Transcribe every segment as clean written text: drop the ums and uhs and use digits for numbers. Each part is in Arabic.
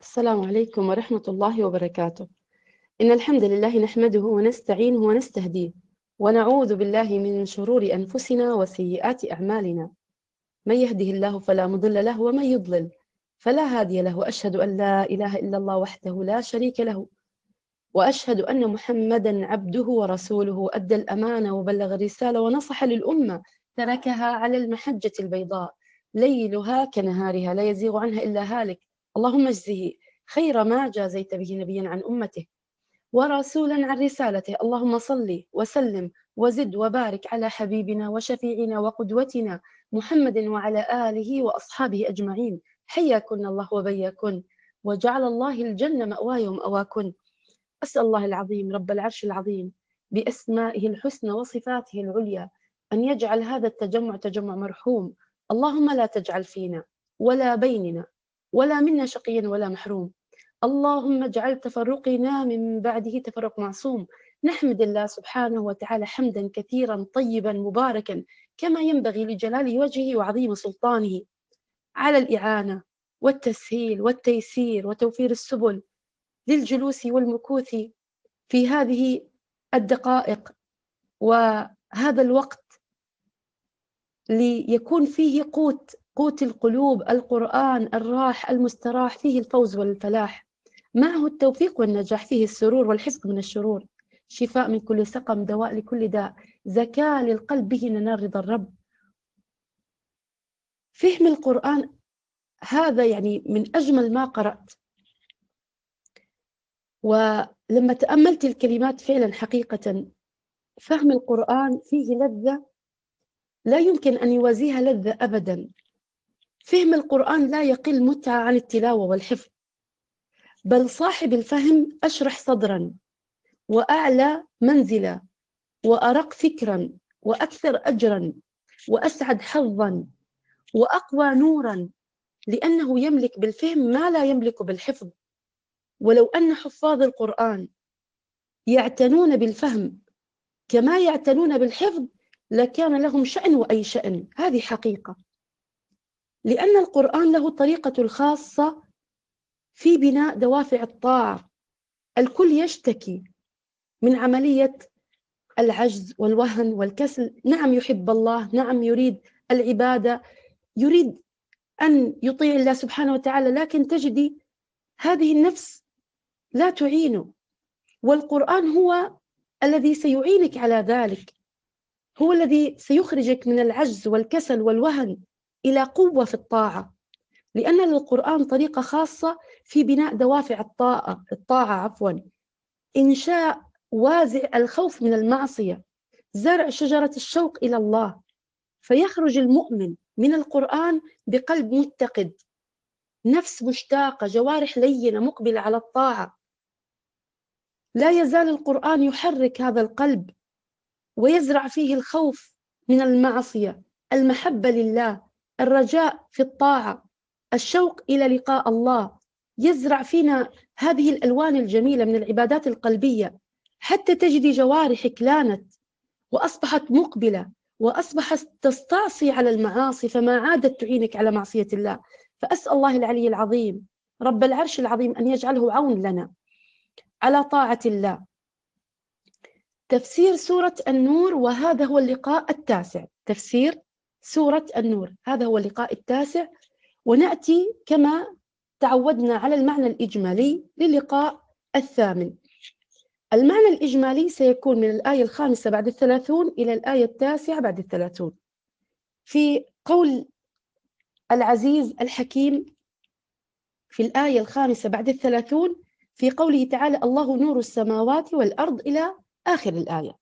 السلام عليكم ورحمة الله وبركاته. إن الحمد لله نحمده ونستعينه ونستهديه، ونعوذ بالله من شرور أنفسنا وسيئات أعمالنا. من يهده الله فلا مضل له، ومن يضلل فلا هادي له. وأشهد أن لا إله إلا الله وحده لا شريك له، وأشهد أن محمدًا عبده ورسوله. أدى الأمانة وبلغ الرسالة ونصح للأمة، تركها على المحجة البيضاء ليلها كنهارها، لا يزيغ عنها إلا هالك. اللهم اجزه خير ما جازيت به نبيًا عن أمته ورسولًا عن رسالته. اللهم صل وسلم وزد وبارك على حبيبنا وشفيعنا وقدوتنا محمد وعلى آله وأصحابه أجمعين. حياكن الله وبياكن، وجعل الله الجنة مأواي ومأواكن. أسأل الله العظيم رب العرش العظيم بأسمائه الحسنى وصفاته العليا أن يجعل هذا التجمع تجمع مرحوم. اللهم لا تجعل فينا ولا بيننا ولا منا شقيا ولا محروم. اللهم اجعل تفرقنا من بعده تفرق معصوم. نحمد الله سبحانه وتعالى حمدا كثيرا طيبا مباركا كما ينبغي لجلال وجهه وعظيم سلطانه، على الإعانة والتسهيل والتيسير وتوفير السبل للجلوس والمكوث في هذه الدقائق وهذا الوقت ليكون فيه قوت القلوب، القرآن الراح المستراح، فيه الفوز والفلاح، معه التوفيق والنجاح، فيه السرور والحفظ من الشرور، شفاء من كل سقم، دواء لكل داء، زكاة للقلب، به ننال رضا الرب. فهم القرآن هذا يعني من أجمل ما قرأت، ولما تأملت الكلمات فعلا حقيقة فهم القرآن فيه لذة لا يمكن أن يوازيها لذة أبدا. فهم القرآن لا يقل متعة عن التلاوة والحفظ، بل صاحب الفهم أشرح صدرا وأعلى منزلة وأرق فكرا وأكثر أجرا وأسعد حظا وأقوى نورا، لأنه يملك بالفهم ما لا يملك بالحفظ. ولو أن حفاظ القرآن يعتنون بالفهم كما يعتنون بالحفظ لكان لهم شأن وأي شأن. هذه حقيقة، لأن القرآن له طريقة الخاصة في بناء دوافع الطاعة. الكل يشتكي من عملية العجز والوهن والكسل. نعم يحب الله، نعم يريد العبادة، يريد أن يطيع الله سبحانه وتعالى، لكن تجدي هذه النفس لا تعينه. والقرآن هو الذي سيعينك على ذلك، هو الذي سيخرجك من العجز والكسل والوهن إلى قوة في الطاعة، لأن للقرآن طريقة خاصة في بناء دوافع الطاعة، إنشاء وازع الخوف من المعصية، زرع شجرة الشوق إلى الله، فيخرج المؤمن من القرآن بقلب متقد، نفس مشتاقة، جوارح لينة مقبلة على الطاعة. لا يزال القرآن يحرك هذا القلب ويزرع فيه الخوف من المعصية، المحبة لله، الرجاء في الطاعة، الشوق إلى لقاء الله. يزرع فينا هذه الألوان الجميلة من العبادات القلبية، حتى تجدي جوارحك لانت وأصبحت مقبلة، وأصبحت تستعصي على المعاصي، فما عادت تعينك على معصية الله. فأسأل الله العلي العظيم رب العرش العظيم أن يجعله عون لنا على طاعة الله. تفسير سورة النور، وهذا هو اللقاء التاسع. تفسير سورة النور، هذا هو اللقاء التاسع، ونأتي كما تعودنا على المعنى الإجمالي للقاء الثامن. المعنى الإجمالي سيكون من الآية 5 بعد 30 إلى الآية 9 بعد 30، في قول العزيز الحكيم في الآية 5 بعد 30 في قوله تعالى: الله نور السماوات والأرض، إلى آخر الآية.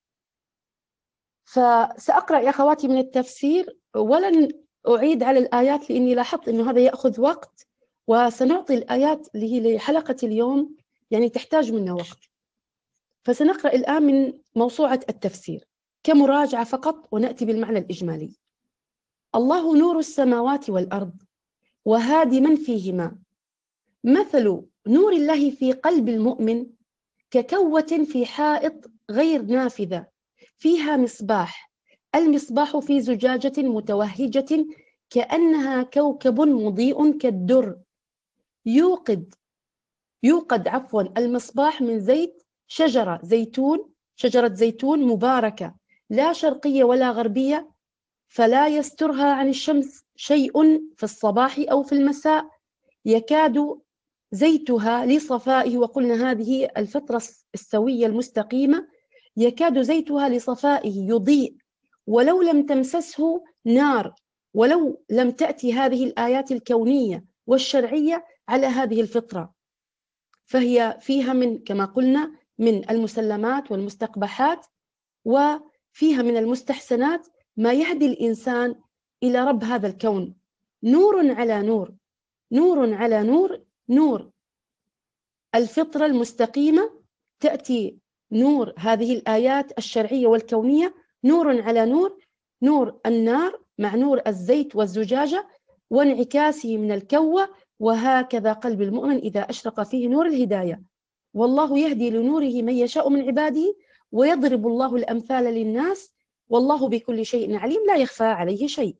فسأقرأ يا أخواتي من التفسير، ولن أعيد على الآيات لأني لاحظت أنه هذا يأخذ وقت، وسنعطي الآيات اللي هي لحلقة اليوم يعني تحتاج منا وقت. فسنقرأ الآن من موسوعة التفسير كمراجعة فقط، ونأتي بالمعنى الإجمالي. الله نور السماوات والأرض وهادي من فيهما. مثل نور الله في قلب المؤمن ككوة في حائط غير نافذة فيها مصباح، المصباح في زجاجة متوهجة كأنها كوكب مضيء كالدر، يوقد المصباح من زيت شجرة زيتون مباركة، لا شرقية ولا غربية، فلا يسترها عن الشمس شيء في الصباح أو في المساء، يكاد زيتها لصفائه. وقلنا هذه الفطرة السوية المستقيمة، يكاد زيتها لصفائه يضيء ولو لم تمسسه نار، ولو لم تأتي هذه الآيات الكونية والشرعية على هذه الفطرة. فهي فيها كما قلنا من المسلمات والمستقبحات، وفيها من المستحسنات ما يهدي الإنسان إلى رب هذا الكون. نور على نور، نور على نور، نور الفطرة المستقيمة تأتي نور هذه الآيات الشرعية والكونية، نور على نور، نور النار مع نور الزيت والزجاجة وانعكاسه من الكوة. وهكذا قلب المؤمن إذا أشرق فيه نور الهداية. والله يهدي لنوره من يشاء من عباده، ويضرب الله الأمثال للناس، والله بكل شيء عليم، لا يخفى عليه شيء.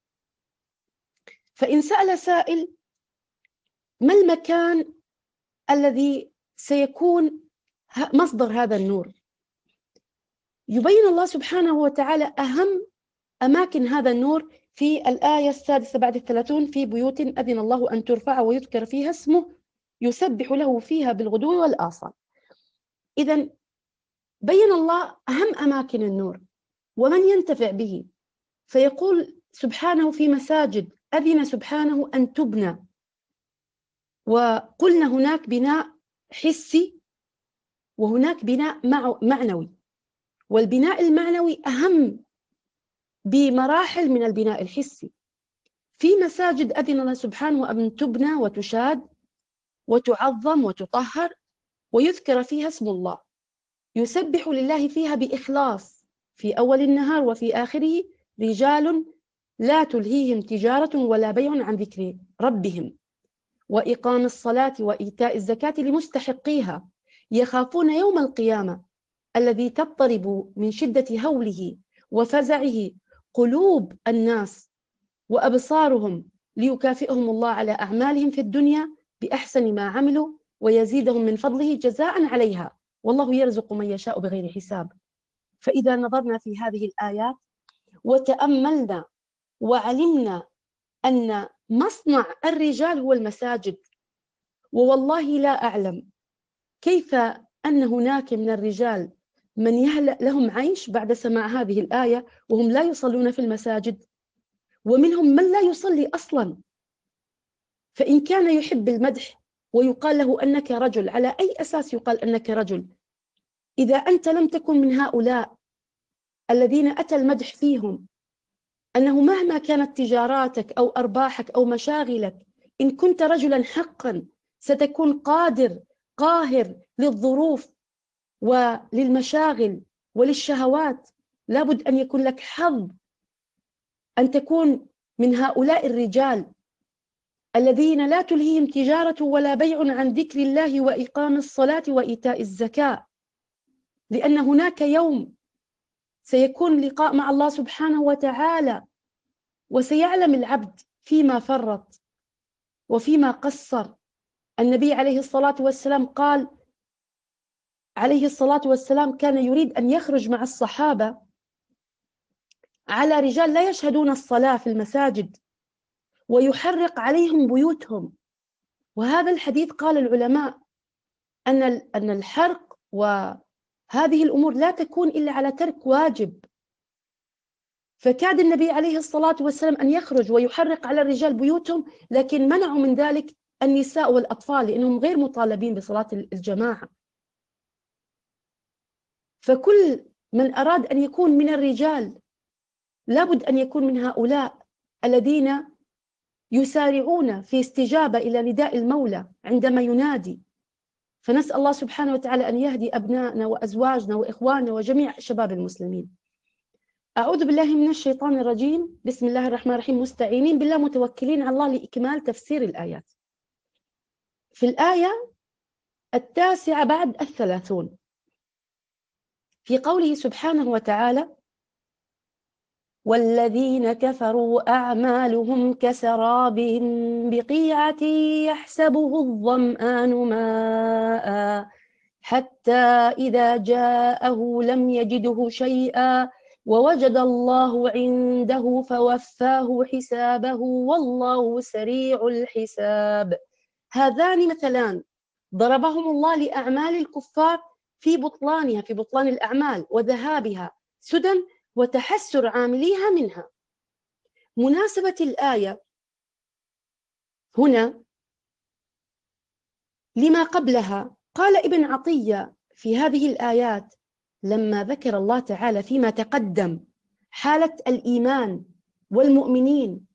فإن سأل سائل ما المكان الذي سيكون مصدر هذا النور، يبين الله سبحانه وتعالى أهم أماكن هذا النور في الآية 6 بعد 30: في بيوت أذن الله أن ترفع ويذكر فيها اسمه يسبح له فيها بالغدو والآصال. إذن بين الله أهم أماكن النور ومن ينتفع به، فيقول سبحانه في مساجد أذن سبحانه أن تبنى. وقلنا هناك بناء حسي وهناك بناء معنوي، والبناء المعنوي أهم بمراحل من البناء الحسي. في مساجد أذن الله سبحانه أن تبنى وتشاد وتعظم وتطهر ويذكر فيها اسم الله، يسبح لله فيها بإخلاص في أول النهار وفي آخره، رجال لا تلهيهم تجارة ولا بيع عن ذكر ربهم وإقام الصلاة وإيتاء الزكاة لمستحقيها، يخافون يوم القيامة الذي تضطرب من شدة هوله وفزعه قلوب الناس وأبصارهم، ليكافئهم الله على أعمالهم في الدنيا بأحسن ما عملوا ويزيدهم من فضله جزاء عليها، والله يرزق من يشاء بغير حساب. فإذا نظرنا في هذه الآيات وتأملنا وعلمنا أن مصنع الرجال هو المساجد، ووالله لا أعلم كيف أن هناك من الرجال من يهلأ لهم عيش بعد سماع هذه الآية وهم لا يصلون في المساجد، ومنهم من لا يصلي أصلا. فإن كان يحب المدح ويقال له أنك رجل، على أي أساس يقال أنك رجل إذا أنت لم تكن من هؤلاء الذين أتى المدح فيهم أنه مهما كانت تجاراتك أو أرباحك أو مشاغلك، إن كنت رجلا حقا ستكون قاهر للظروف وللمشاغل وللشهوات. لابد أن يكون لك حظ أن تكون من هؤلاء الرجال الذين لا تلهيهم تجارة ولا بيع عن ذكر الله وإقام الصلاة وإيتاء الزكاة، لأن هناك يوم سيكون لقاء مع الله سبحانه وتعالى، وسيعلم العبد فيما فرط وفيما قصر. النبي عليه الصلاة والسلام قال عليه الصلاة والسلام كان يريد أن يخرج مع الصحابة على رجال لا يشهدون الصلاة في المساجد ويحرق عليهم بيوتهم. وهذا الحديث قال العلماء أن الحرق وهذه الأمور لا تكون إلا على ترك واجب. فكاد النبي عليه الصلاة والسلام أن يخرج ويحرق على الرجال بيوتهم، لكن منعوا من ذلك النساء والأطفال لأنهم غير مطالبين بصلاة الجماعة. فكل من أراد أن يكون من الرجال لابد أن يكون من هؤلاء الذين يسارعون في استجابة إلى نداء المولى عندما ينادي. فنسأل الله سبحانه وتعالى أن يهدي أبنائنا وأزواجنا وإخواننا وجميع شباب المسلمين. أعوذ بالله من الشيطان الرجيم، بسم الله الرحمن الرحيم، مستعينين بالله متوكلين على الله لإكمال تفسير الآيات. في الآية 9 بعد 30 في قوله سبحانه وتعالى: والذين كفروا أعمالهم كسراب بقيعة يحسبه الظمآن ماء حتى إذا جاءه لم يجده شيئا ووجد الله عنده فوفاه حسابه والله سريع الحساب. هذان مثلان ضربهم الله لأعمال الكفار في بطلانها، في بطلان الأعمال وذهابها سدى وتحسر عامليها منها. مناسبة الآية هنا لما قبلها، قال ابن عطية في هذه الآيات لما ذكر الله تعالى فيما تقدم حالة الإيمان والمؤمنين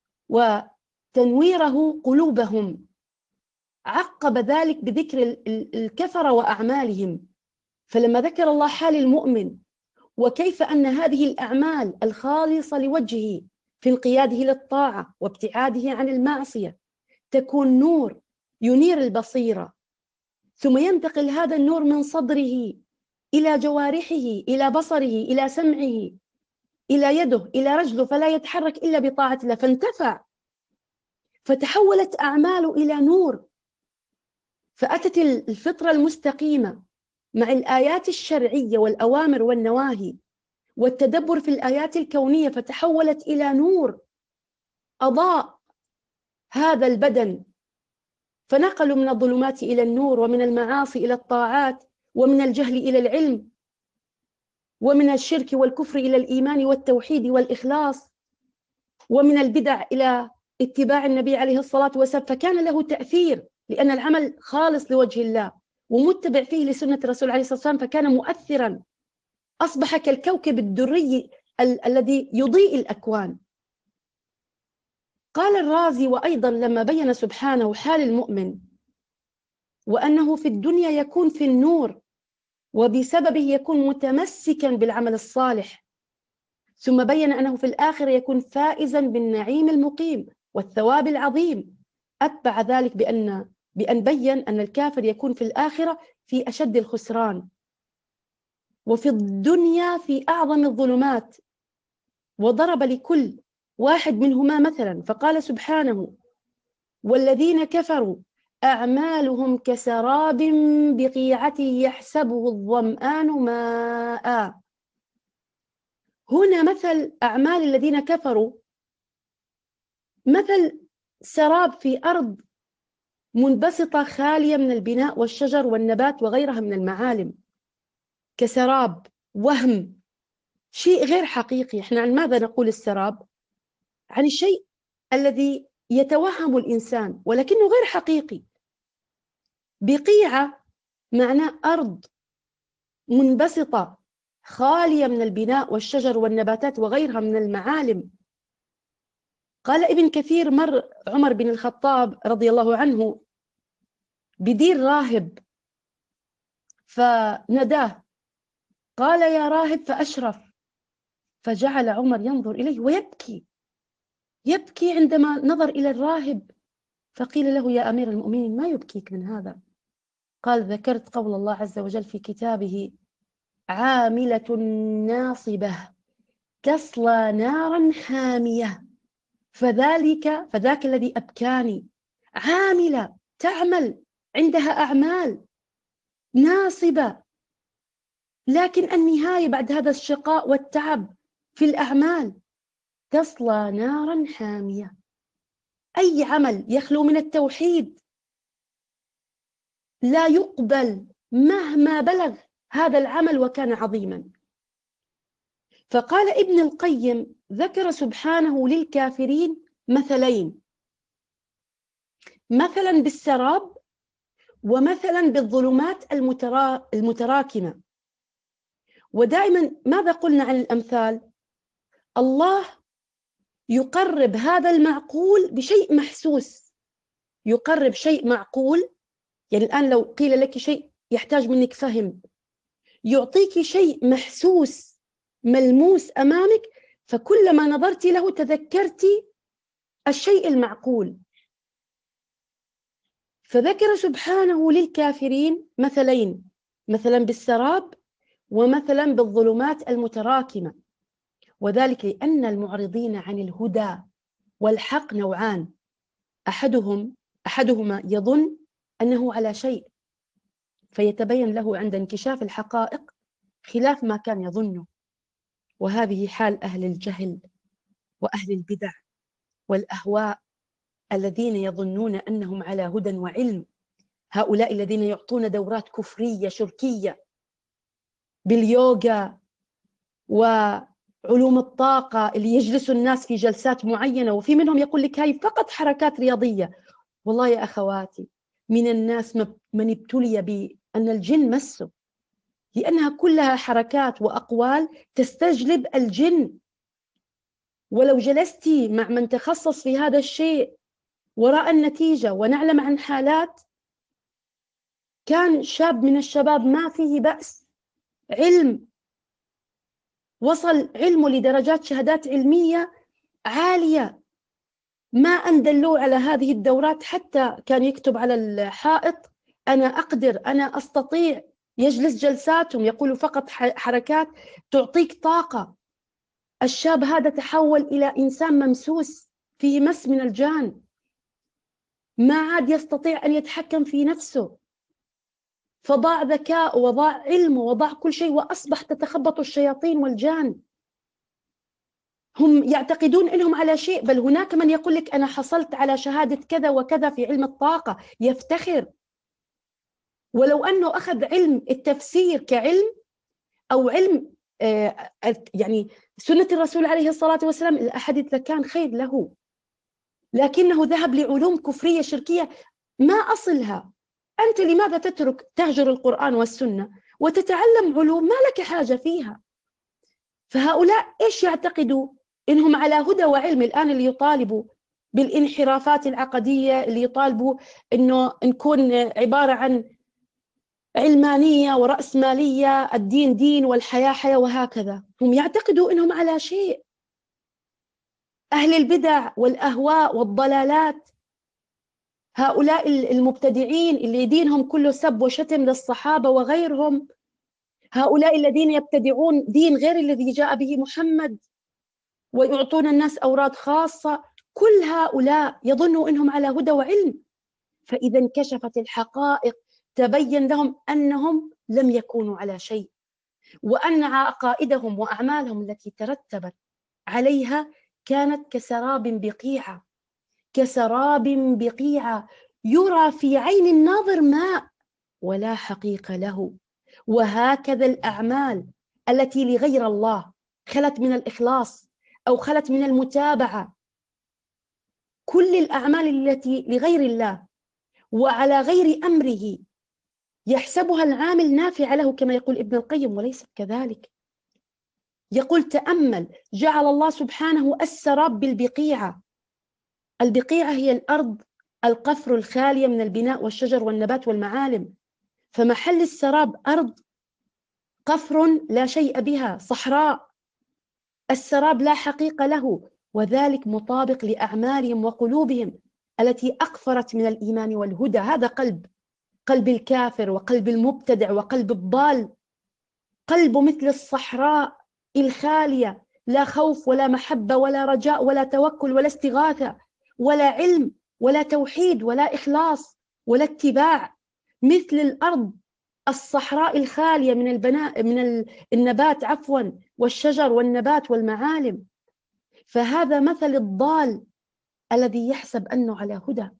وتنويره قلوبهم، عقب ذلك بذكر الكفر وأعمالهم. فلما ذكر الله حال المؤمن وكيف أن هذه الأعمال الخالصة لوجهه في انقياده للطاعة وابتعاده عن المعصية تكون نور ينير البصيرة، ثم ينتقل هذا النور من صدره إلى جوارحه، إلى بصره، إلى سمعه، إلى يده، إلى رجله، فلا يتحرك إلا بطاعة الله، فانتفع، فتحولت أعماله إلى نور. فأتت الفطرة المستقيمة مع الآيات الشرعية والأوامر والنواهي والتدبر في الآيات الكونية، فتحولت إلى نور أضاء هذا البدن، فنقلوا من الظلمات إلى النور، ومن المعاصي إلى الطاعات، ومن الجهل إلى العلم، ومن الشرك والكفر إلى الإيمان والتوحيد والإخلاص، ومن البدع إلى اتباع النبي عليه الصلاة والسلام. فكان له تأثير لأن العمل خالص لوجه الله ومتبع فيه لسنة الرسول عليه الصلاة والسلام، فكان مؤثرا، أصبح كالكوكب الدري الذي يضيء الأكوان. قال الرازي وأيضا لما بين سبحانه حال المؤمن وأنه في الدنيا يكون في النور وبسببه يكون متمسكا بالعمل الصالح، ثم بين أنه في الآخرة يكون فائزا بالنعيم المقيم والثواب العظيم، أتبع ذلك بأن بين أن الكافر يكون في الآخرة في أشد الخسران وفي الدنيا في أعظم الظلمات، وضرب لكل واحد منهما مثلا فقال سبحانه: والذين كفروا أعمالهم كسراب بقيعة يحسبه الظمآن ماء. هنا مثل أعمال الذين كفروا مثل سراب في أرض منبسطة خالية من البناء والشجر والنبات وغيرها من المعالم، كسراب، وهم، شيء غير حقيقي. احنا عن ماذا نقول السراب؟ عن الشيء الذي يتوهم الإنسان ولكنه غير حقيقي. بقيعة معناه أرض منبسطة خالية من البناء والشجر والنباتات وغيرها من المعالم. قال ابن كثير: مر عمر بن الخطاب رضي الله عنه بدير راهب فنداه، قال: يا راهب، فأشرف، فجعل عمر ينظر إليه ويبكي، يبكي عندما نظر إلى الراهب، فقيل له: يا أمير المؤمنين ما يبكيك من هذا؟ قال: ذكرت قول الله عز وجل في كتابه: عاملة ناصبة تصلى نارا حامية، فذاك الذي أبكاني. عاملة تعمل، عندها أعمال ناصبة، لكن النهاية بعد هذا الشقاء والتعب في الأعمال تصلى نارا حامية. أي عمل يخلو من التوحيد لا يقبل مهما بلغ هذا العمل وكان عظيما. فقال ابن القيم: ذكر سبحانه للكافرين مثلين، مثلا بالسراب ومثلا بالظلمات المتراكمة. ودائما ماذا قلنا عن الأمثال؟ الله يقرب هذا المعقول بشيء محسوس، يقرب شيء معقول، يعني الآن لو قيل لك شيء يحتاج منك فهم، يعطيك شيء محسوس ملموس أمامك، فكلما نظرت له تذكرت الشيء المعقول. فذكر سبحانه للكافرين مثلين، مثلا بالسراب ومثلا بالظلمات المتراكمة. وذلك لأن المعرضين عن الهدى والحق نوعان، أحدهما يظن أنه على شيء فيتبين له عند انكشاف الحقائق خلاف ما كان يظنه، وهذه حال أهل الجهل وأهل البدع والأهواء الذين يظنون أنهم على هدى وعلم. هؤلاء الذين يعطون دورات كفرية شركية باليوغا وعلوم الطاقة، اللي يجلسوا الناس في جلسات معينة، وفي منهم يقول لك هاي فقط حركات رياضية. والله يا أخواتي، من الناس من ابتلي بأن الجن مسه، لأنها كلها حركات وأقوال تستجلب الجن. ولو جلستي مع من تخصص في هذا الشيء ورأى النتيجة، ونعلم عن حالات كان شاب من الشباب ما فيه بأس، علم، وصل علمه لدرجات شهادات علمية عالية، ما أن دلوه على هذه الدورات، حتى كان يكتب على الحائط أنا أقدر، أنا أستطيع. يجلس جلساتهم يقولوا فقط حركات تعطيك طاقة. الشاب هذا تحول إلى إنسان ممسوس فيه مس من الجان، ما عاد يستطيع أن يتحكم في نفسه، فضاع ذكاء وضاع علمه وضاع كل شيء، وأصبح تتخبط الشياطين والجان. هم يعتقدون أنهم على شيء، بل هناك من يقول لك أنا حصلت على شهادة كذا وكذا في علم الطاقة، يفتخر، ولو أنه أخذ علم التفسير كعلم أو علم يعني سنة الرسول عليه الصلاة والسلام الأحاديث كان خير له، لكنه ذهب لعلوم كفرية شركية ما أصلها. أنت لماذا تهجر القرآن والسنة وتتعلم علوم ما لك حاجة فيها؟ فهؤلاء إيش يعتقدوا؟ إنهم على هدى وعلم. الآن اللي يطالبوا بالانحرافات العقدية، اللي يطالبوا إنه نكون عبارة عن علمانية ورأسمالية، الدين دين والحياة حياة، وهكذا، هم يعتقدوا إنهم على شيء. أهل البدع والأهواء والضلالات، هؤلاء المبتدعين اللي دينهم كله سب وشتم للصحابة وغيرهم، هؤلاء الذين يبتدعون دين غير الذي جاء به محمد ويعطون الناس أوراد خاصة، كل هؤلاء يظنوا أنهم على هدى وعلم، فإذا انكشفت الحقائق تبين لهم أنهم لم يكونوا على شيء، وأن عقائدهم وأعمالهم التي ترتبت عليها كانت كسراب بقيعة، كسراب بقيعة يرى في عين الناظر ماء ولا حقيقة له. وهكذا الأعمال التي لغير الله خلت من الإخلاص أو خلت من المتابعة، كل الأعمال التي لغير الله وعلى غير أمره يحسبها العامل نافعة له، كما يقول ابن القيم، وليس كذلك. يقول تأمل، جعل الله سبحانه السراب بالبقيعة. البقيعة هي الأرض القفر الخالية من البناء والشجر والنبات والمعالم، فمحل السراب أرض قفر لا شيء بها، صحراء، السراب لا حقيقة له، وذلك مطابق لأعمالهم وقلوبهم التي أقفرت من الإيمان والهدى. هذا قلب الكافر وقلب المبتدع وقلب الضال، قلب مثل الصحراء الخالية، لا خوف ولا محبة ولا رجاء ولا توكل ولا استغاثة ولا علم ولا توحيد ولا إخلاص ولا اتباع، مثل الأرض الصحراء الخالية من النبات والشجر والنبات والمعالم. فهذا مثل الضال الذي يحسب أنه على هدى،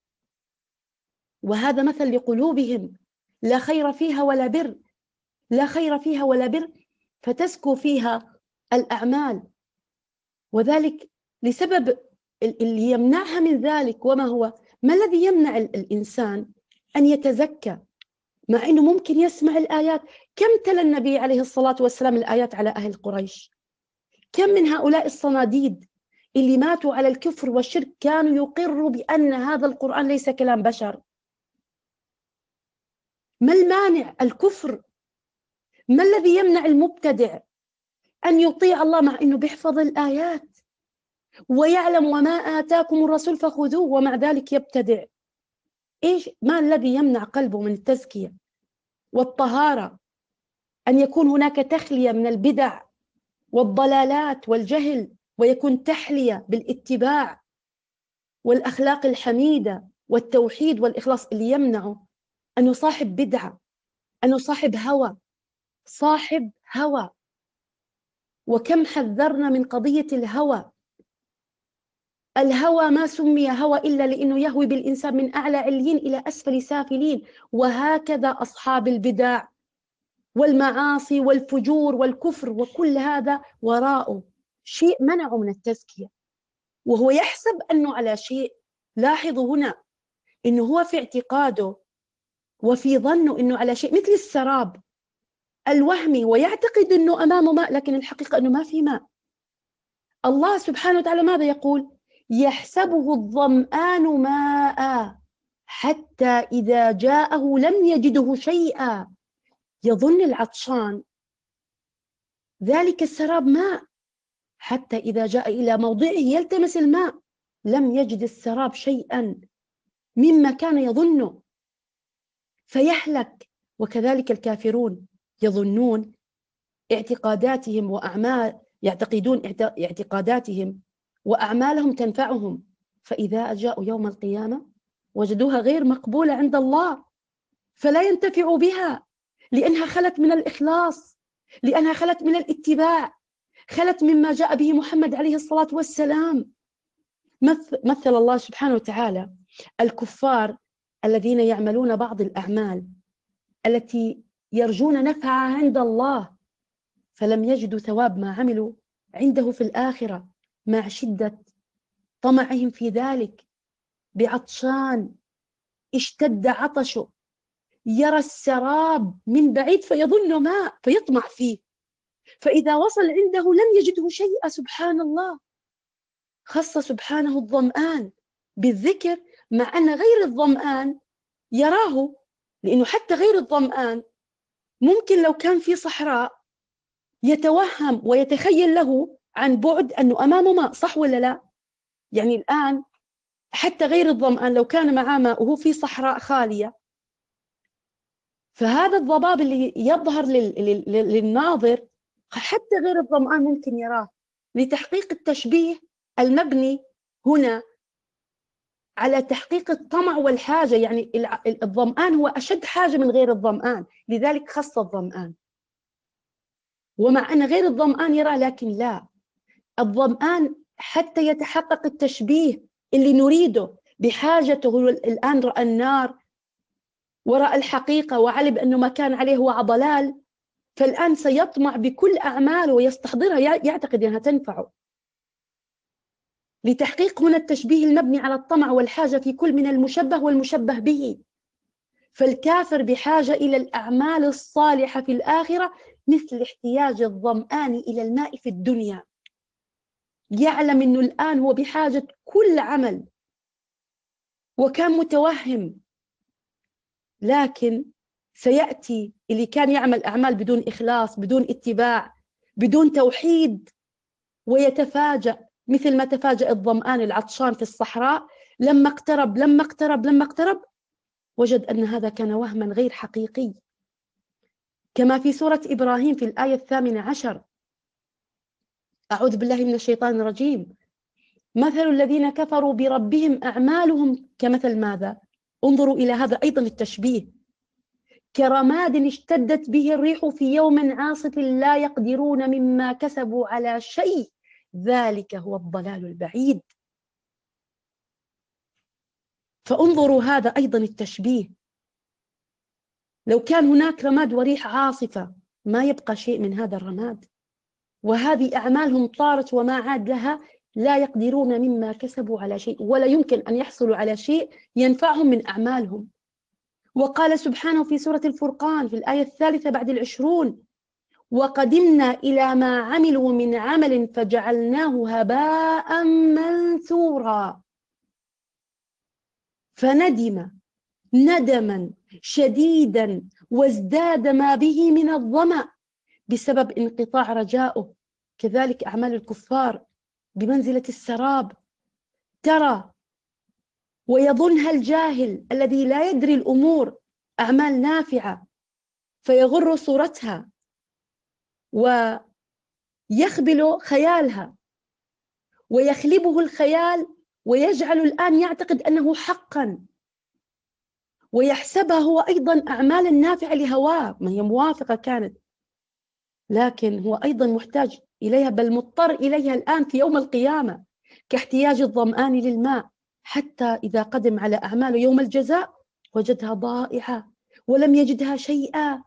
وهذا مثل لقلوبهم لا خير فيها ولا بر، لا خير فيها ولا بر، فتزكو فيها الأعمال، وذلك لسبب اللي يمنعها من ذلك. وما هو؟ ما الذي يمنع الإنسان أن يتزكى مع أنه ممكن يسمع الآيات؟ كم تلا النبي عليه الصلاة والسلام الآيات على أهل قريش؟ كم من هؤلاء الصناديد اللي ماتوا على الكفر والشرك كانوا يقروا بأن هذا القرآن ليس كلام بشر؟ ما المانع؟ الكفر. ما الذي يمنع المبتدع أن يطيع الله مع أنه بيحفظ الآيات ويعلم وما آتاكم الرسول فخذوه، ومع ذلك يبتدع؟ إيش ما الذي يمنع قلبه من التزكية والطهارة؟ أن يكون هناك تخلية من البدع والضلالات والجهل، ويكون تحلية بالاتباع والأخلاق الحميدة والتوحيد والإخلاص، اللي يمنعه أنه صاحب بدعة، أنه صاحب هوى، صاحب هوى. وكم حذرنا من قضية الهوى. الهوى ما سمي هوى إلا لأنه يهوي بالإنسان من أعلى عليين إلى أسفل سافلين، وهكذا أصحاب البدع والمعاصي والفجور والكفر، وكل هذا وراءه شيء منعه من التزكية، وهو يحسب أنه على شيء. لاحظوا هنا أنه هو في اعتقاده وفي ظنه أنه على شيء، مثل السراب الوهمي، ويعتقد أنه أمامه ماء، لكن الحقيقة أنه ما في ماء. الله سبحانه وتعالى ماذا يقول؟ يحسبه الظمآن ماء حتى إذا جاءه لم يجده شيئا. يظن العطشان ذلك السراب ماء، حتى إذا جاء إلى موضعه يلتمس الماء لم يجد السراب شيئا مما كان يظنه، فيهلك. وكذلك الكافرون يظنون اعتقاداتهم وأعمال، يعتقدون اعتقاداتهم وأعمالهم تنفعهم، فإذا جاءوا يوم القيامة وجدوها غير مقبولة عند الله، فلا ينتفعوا بها، لأنها خلت من الإخلاص، لأنها خلت من الاتباع، خلت مما جاء به محمد عليه الصلاة والسلام. مثل الله سبحانه وتعالى الكفار الذين يعملون بعض الأعمال التي يرجون نفعها عند الله، فلم يجدوا ثواب ما عملوا عنده في الآخرة، مع شدة طمعهم في ذلك. بعطشان اشتد عطشه، يرى السراب من بعيد فيظن ماء فيطمع فيه، فإذا وصل عنده لم يجده شيئا. سبحان الله، خص سبحانه الظمآن بالذكر، مع أن غير الظمآن يراه، لأنه حتى غير الظمآن ممكن لو كان في صحراء يتوهم ويتخيل له عن بعد أنه أمامه ماء، صح ولا لا؟ يعني الآن حتى غير الظمآن لو كان معاه ماء وهو في صحراء خالية، فهذا الضباب اللي يظهر للناظر حتى غير الظمآن ممكن يراه، لتحقيق التشبيه المبني هنا على تحقيق الطمع والحاجة. يعني الظمآن هو أشد حاجة من غير الظمآن، لذلك خص الظمآن. ومع أن غير الظمآن يرى، لكن لا، الظمآن حتى يتحقق التشبيه اللي نريده بحاجته. الآن رأى النار ورأى الحقيقة وعلم أنه ما كان عليه هو ضلال، فالآن سيطمع بكل أعماله ويستحضرها، يعتقد أنها تنفعه، لتحقيق هنا التشبيه المبني على الطمع والحاجة في كل من المشبه والمشبه به. فالكافر بحاجة إلى الأعمال الصالحة في الآخرة مثل احتياج الظمآن إلى الماء في الدنيا. يعلم أنه الآن هو بحاجة كل عمل، وكان متوهم، لكن سيأتي اللي كان يعمل أعمال بدون إخلاص، بدون اتباع، بدون توحيد، ويتفاجأ مثل ما تفاجأ الظمآن العطشان في الصحراء، لما اقترب وجد أن هذا كان وهما غير حقيقي. كما في سورة إبراهيم في الآية 18، أعوذ بالله من الشيطان الرجيم: مثل الذين كفروا بربهم أعمالهم كمثل ماذا؟ انظروا إلى هذا أيضا التشبيه: كرماد اشتدت به الريح في يوم عاصف لا يقدرون مما كسبوا على شيء ذلك هو الضلال البعيد. فانظروا هذا أيضا التشبيه، لو كان هناك رماد وريح عاصفة ما يبقى شيء من هذا الرماد، وهذه أعمالهم طارت وما عاد لها، لا يقدرون مما كسبوا على شيء، ولا يمكن أن يحصلوا على شيء ينفعهم من أعمالهم. وقال سبحانه في سورة الفرقان في الآية 23: وقدمنا إلى ما عملوا من عمل فجعلناه هباء منثورا فندم ندما شديدا وازداد ما به من الظمأ بسبب انقطاع رجائه. كذلك أعمال الكفار بمنزلة السراب، ترى ويظنها الجاهل الذي لا يدري الأمور أعمال نافعة، فيغر صورتها يخبل خيالها ويخلبه الخيال، ويجعل الآن يعتقد أنه حقا، ويحسبها هو أيضا أعمالا نافعة لهواه، ما هي موافقة كانت، لكن هو أيضا محتاج إليها، بل مضطر إليها الآن في يوم القيامة، كاحتياج الظمآن للماء، حتى إذا قدم على أعماله يوم الجزاء وجدها ضائعة ولم يجدها شيئا.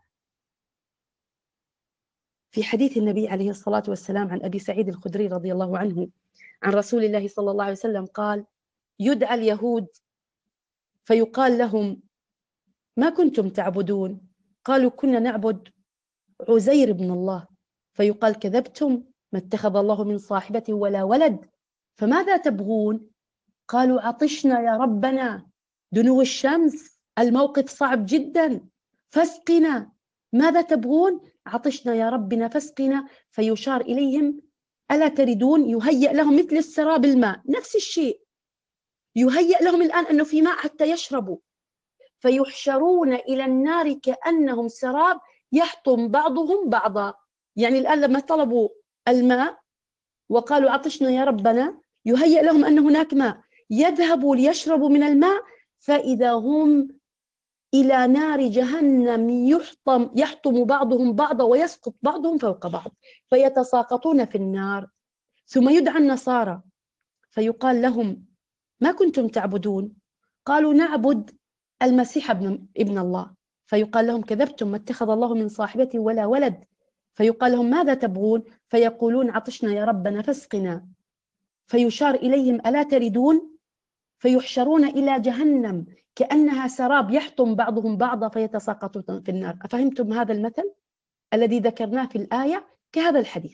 في حديث النبي عليه الصلاة والسلام عن أبي سعيد الخدري رضي الله عنه عن رسول الله صلى الله عليه وسلم قال: يدعى اليهود فيقال لهم: ما كنتم تعبدون؟ قالوا: كنا نعبد عزير بن الله. فيقال: كذبتم، ما اتخذ الله من صاحبة ولا ولد، فماذا تبغون؟ قالوا: عطشنا يا ربنا، دنو الشمس، الموقف صعب جدا، فاسقنا. ماذا تبغون؟ عطشنا يا ربنا فاسقنا. فيشار إليهم: ألا تردون؟ يهيأ لهم مثل السراب الماء، نفس الشيء، يهيأ لهم الآن أنه في ماء حتى يشربوا، فيحشرون إلى النار كأنهم سراب يحطم بعضهم بعضا. يعني الآن لما طلبوا الماء وقالوا عطشنا يا ربنا، يهيأ لهم أن هناك ماء، يذهبوا ليشربوا من الماء، فإذا هم إلى نار جهنم يحطم بعضهم بعضا ويسقط بعضهم فوق بعض، فيتساقطون في النار. ثم يدعى النصارى فيقال لهم: ما كنتم تعبدون؟ قالوا: نعبد المسيح ابن الله. فيقال لهم: كذبتم، ما اتخذ الله من صاحبة ولا ولد. فيقال لهم: ماذا تبغون؟ فيقولون: عطشنا يا ربنا فاسقنا. فيشار إليهم: ألا تردون؟ فيحشرون إلى جهنم كأنها سراب يحطم بعضهم بعضا فيتساقطون في النار. أفهمتم هذا المثل الذي ذكرناه في الآية كهذا الحديث؟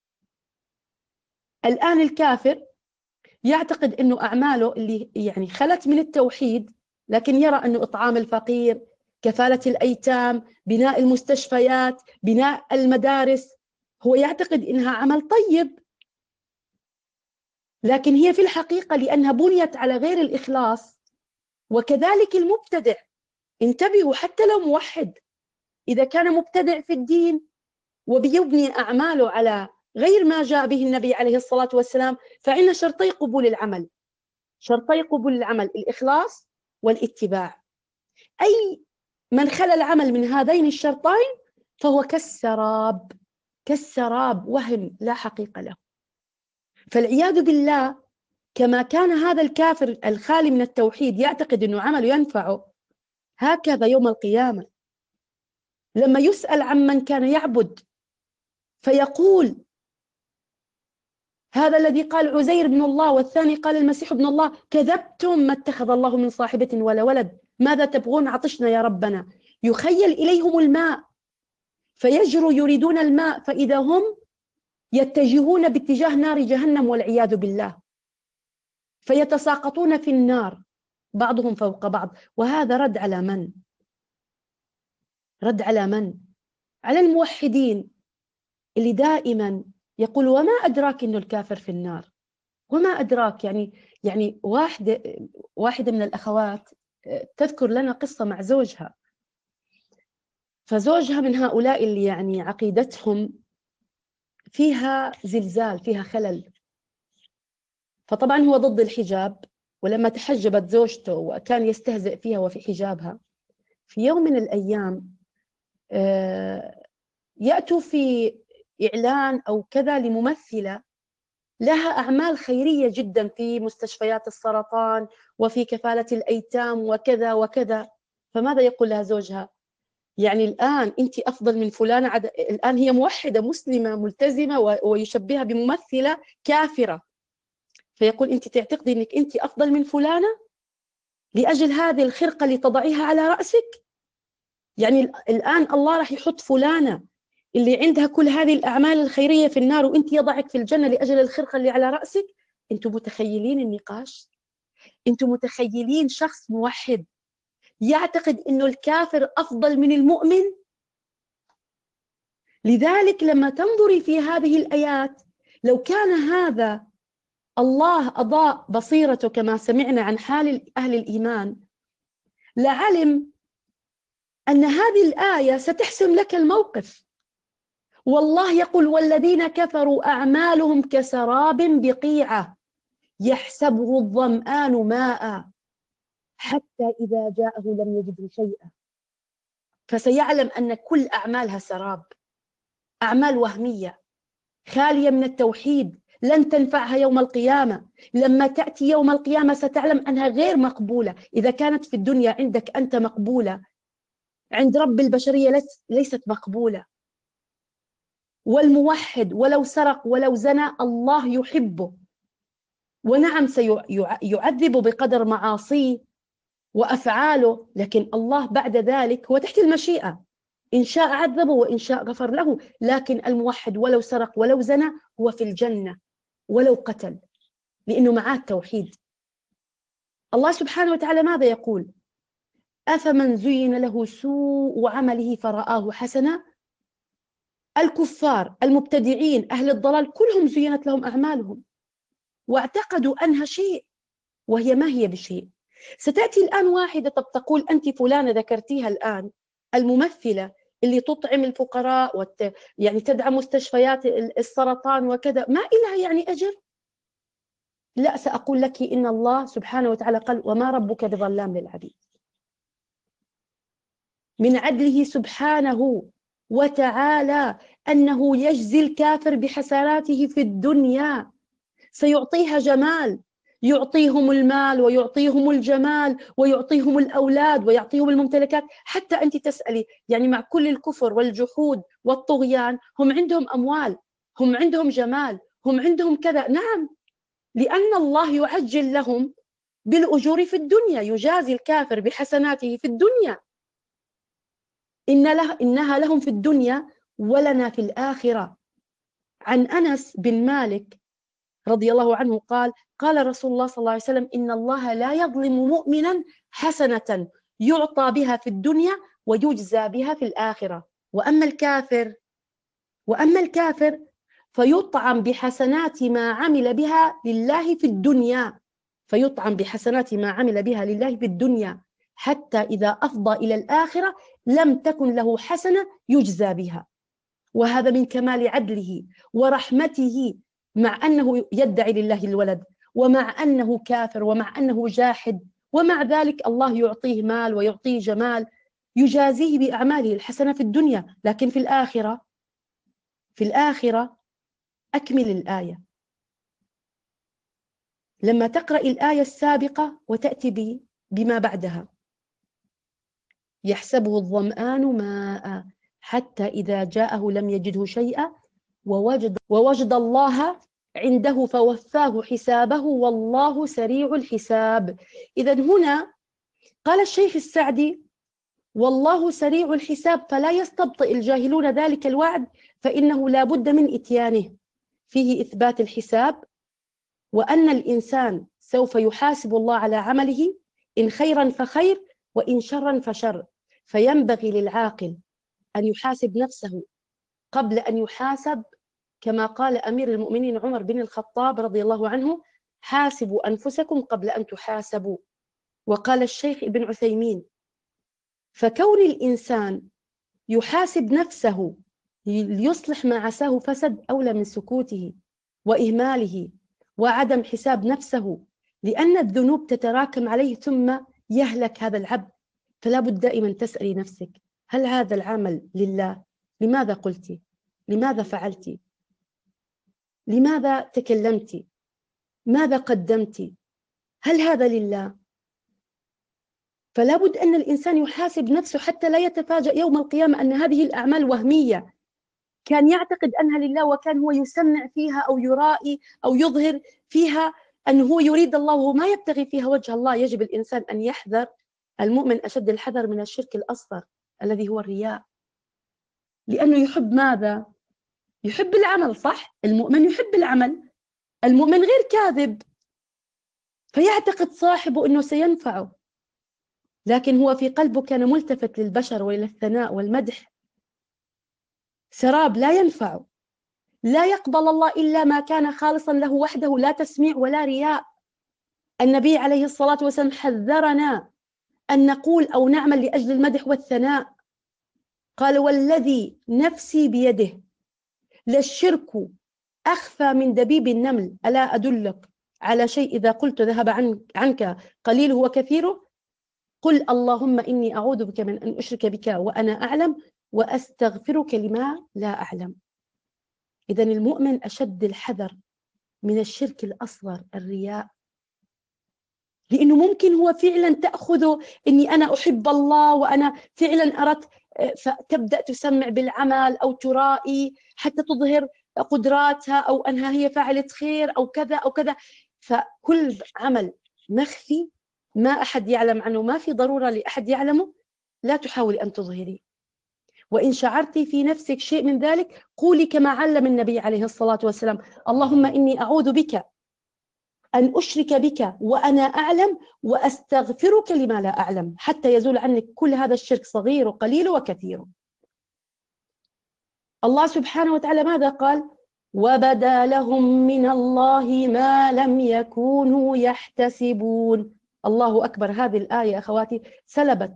الآن الكافر يعتقد أنه أعماله اللي يعني خلت من التوحيد، لكن يرى أنه إطعام الفقير، كفالة الأيتام، بناء المستشفيات، بناء المدارس، هو يعتقد إنها عمل طيب، لكن هي في الحقيقة لأنها بنيت على غير الإخلاص. وكذلك المبتدع، انتبهوا، حتى لو موحد إذا كان مبتدع في الدين وبيبني أعماله على غير ما جاء به النبي عليه الصلاة والسلام، فإن شرطي قبول العمل، شرطي قبول العمل الإخلاص والاتباع. أي من خلى العمل من هذين الشرطين فهو كالسراب، كالسراب، وهم لا حقيقة له. فالعياذ بالله، كما كان هذا الكافر الخالي من التوحيد يعتقد أنه عمله ينفعه، هكذا يوم القيامة لما يسأل عمن كان يعبد فيقول: هذا الذي قال عزير بن الله والثاني قال المسيح ابن الله، كذبتم، ما اتخذ الله من صاحبة ولا ولد، ماذا تبغون؟ عطشنا يا ربنا. يخيل إليهم الماء فيجروا يريدون الماء، فإذا هم يتجهون باتجاه نار جهنم والعياذ بالله، فيتساقطون في النار بعضهم فوق بعض. وهذا رد على من؟ رد على من؟ على الموحدين اللي دائما يقول: وما أدراك إنه الكافر في النار، وما أدراك. يعني واحدة من الأخوات تذكر لنا قصة مع زوجها، فزوجها من هؤلاء اللي يعني عقيدتهم فيها زلزال، فيها خلل، فطبعا هو ضد الحجاب، ولما تحجبت زوجته وكان يستهزئ فيها وفي حجابها، في يوم من الأيام يأتوا في إعلان أو كذا لممثلة لها أعمال خيرية جدا في مستشفيات السرطان وفي كفالة الأيتام وكذا وكذا. فماذا يقول لها زوجها؟ يعني الآن أنت أفضل من فلانة، الآن هي موحدة مسلمة ملتزمة ويشبهها بممثلة كافرة، فيقول: أنت تعتقدي أنك أنت أفضل من فلانة لأجل هذه الخرقة اللي تضعيها على رأسك؟ يعني الآن الله راح يحط فلانة اللي عندها كل هذه الأعمال الخيرية في النار، وأنت يضعك في الجنة لأجل الخرقة اللي على رأسك؟ أنتم متخيلين النقاش؟ أنتم متخيلين شخص موحد يعتقد أنه الكافر أفضل من المؤمن؟ لذلك لما تنظري في هذه الآيات، لو كان هذا الله أضاء بصيرته كما سمعنا عن حال أهل الإيمان، لعلم أن هذه الآية ستحسم لك الموقف، والله يقول والذين كفروا أعمالهم كسراب بقيعة يحسبه الظمآن ماء حتى إذا جاءه لم يجده شيئا. فسيعلم أن كل أعمالها سراب، أعمال وهمية خالية من التوحيد، لن تنفعها يوم القيامة. لما تأتي يوم القيامة ستعلم أنها غير مقبولة. إذا كانت في الدنيا عندك أنت مقبولة، عند رب البشرية ليست مقبولة. والموحد ولو سرق ولو زنى الله يحبه، ونعم سيعذب بقدر معاصيه وأفعاله، لكن الله بعد ذلك هو تحت المشيئة، إن شاء عذبه وإن شاء غفر له. لكن الموحد ولو سرق ولو زنى هو في الجنة ولو قتل، لأنه معاه التوحيد. الله سبحانه وتعالى ماذا يقول؟ أفمن زين له سوء عمله فرآه حسنا. الكفار المبتدعين أهل الضلال كلهم زينت لهم أعمالهم واعتقدوا أنها شيء وهي ما هي بشيء. ستأتي الآن واحدة تقول أنت فلانة ذكرتيها الآن، الممثلة اللي تطعم الفقراء يعني تدعم مستشفيات السرطان وكذا، ما إلها يعني أجر؟ لا، سأقول لك إن الله سبحانه وتعالى قال وما ربك بظلام للعبيد. من عدله سبحانه وتعالى أنه يجزي الكافر بحسناته في الدنيا، سيعطيها جمال، يعطيهم المال ويعطيهم الجمال ويعطيهم الأولاد ويعطيهم الممتلكات. حتى أنت تسألي يعني مع كل الكفر والجحود والطغيان هم عندهم أموال، هم عندهم جمال، هم عندهم كذا. نعم، لأن الله يعجل لهم بالأجور في الدنيا، يجازي الكافر بحسناته في الدنيا. إنها لهم في الدنيا ولنا في الآخرة. عن أنس بن مالك رضي الله عنه قال قال رسول الله صلى الله عليه وسلم إن الله لا يظلم مؤمنا حسنة يعطى بها في الدنيا ويجزى بها في الآخرة. وأما الكافر فيطعم بحسنات ما عمل بها لله في الدنيا، فيطعم بحسنات ما عمل بها لله في الدنيا حتى إذا أفضى إلى الآخرة لم تكن له حسنة يجزى بها. وهذا من كمال عدله ورحمته، مع أنه يدعي لله الولد، ومع أنه كافر، ومع أنه جاحد، ومع ذلك الله يعطيه مال ويعطيه جمال، يجازيه بأعماله الحسنة في الدنيا. لكن في الآخرة أكمل الآية. لما تقرأ الآية السابقة وتأتي بما بعدها، يحسبه الظمآن ماء حتى إذا جاءه لم يجده شيئا ووجد الله عنده فوفاه حسابه والله سريع الحساب. إذن هنا قال الشيخ السعدي والله سريع الحساب، فلا يستبطئ الجاهلون ذلك الوعد، فإنه لا بد من إتيانه. فيه إثبات الحساب، وأن الإنسان سوف يحاسب الله على عمله، إن خيرا فخير وإن شرا فشر. فينبغي للعاقل أن يحاسب نفسه قبل أن يحاسب، كما قال أمير المؤمنين عمر بن الخطاب رضي الله عنه حاسبوا أنفسكم قبل أن تحاسبوا. وقال الشيخ ابن عثيمين فكون الإنسان يحاسب نفسه ليصلح ما عساه فسد أولى من سكوته وإهماله وعدم حساب نفسه، لأن الذنوب تتراكم عليه ثم يهلك هذا العبد. فلا بد دائما تسألي نفسك هل هذا العمل لله؟ لماذا قلتي؟ لماذا فعلتي؟ لماذا تكلمتي؟ ماذا قدمتي؟ هل هذا لله؟ فلا بد أن الإنسان يحاسب نفسه حتى لا يتفاجأ يوم القيامة أن هذه الأعمال وهمية، كان يعتقد أنها لله وكان هو يسمع فيها أو يرائي أو يظهر فيها أنه هو يريد الله وما يبتغي فيها وجه الله. يجب الإنسان أن يحذر، المؤمن أشد الحذر من الشرك الأصغر الذي هو الرياء، لأنه يحب ماذا؟ يحب العمل، صح؟ المؤمن يحب العمل، المؤمن غير كاذب، فيعتقد صاحبه أنه سينفعه، لكن هو في قلبه كان ملتفت للبشر وإلى الثناء والمدح. سراب لا ينفع، لا يقبل الله إلا ما كان خالصا له وحده، لا تسميع ولا رياء. النبي عليه الصلاة والسلام حذرنا أن نقول أو نعمل لأجل المدح والثناء، قال والذي نفسي بيده للشرك أخفى من دبيب النمل، ألا أدلك على شيء إذا قلت ذهب عنك قليله وكثيره؟ قل اللهم إني أعوذ بك من أن أشرك بك وأنا أعلم وأستغفرك لما لا أعلم. إذن المؤمن أشد الحذر من الشرك الأصغر، الرياء، لأنه ممكن هو فعلا تأخذه إني أنا أحب الله وأنا فعلا أردت، فتبدأ تسمع بالعمل أو ترائي حتى تظهر قدراتها أو أنها هي فاعلة خير أو كذا أو كذا. فكل عمل مخفي ما أحد يعلم عنه، ما في ضرورة لأحد يعلمه، لا تحاولي أن تظهري. وإن شعرتي في نفسك شيء من ذلك قولي كما علم النبي عليه الصلاة والسلام: اللهم إني أعوذ بك أن أشرك بك وأنا أعلم وأستغفرك لما لا أعلم، حتى يزول عنك كل هذا الشرك صغير وقليل وكثير. الله سبحانه وتعالى ماذا قال؟ وبدا لهم من الله ما لم يكونوا يحتسبون. الله أكبر. هذه الآية أخواتي سلبت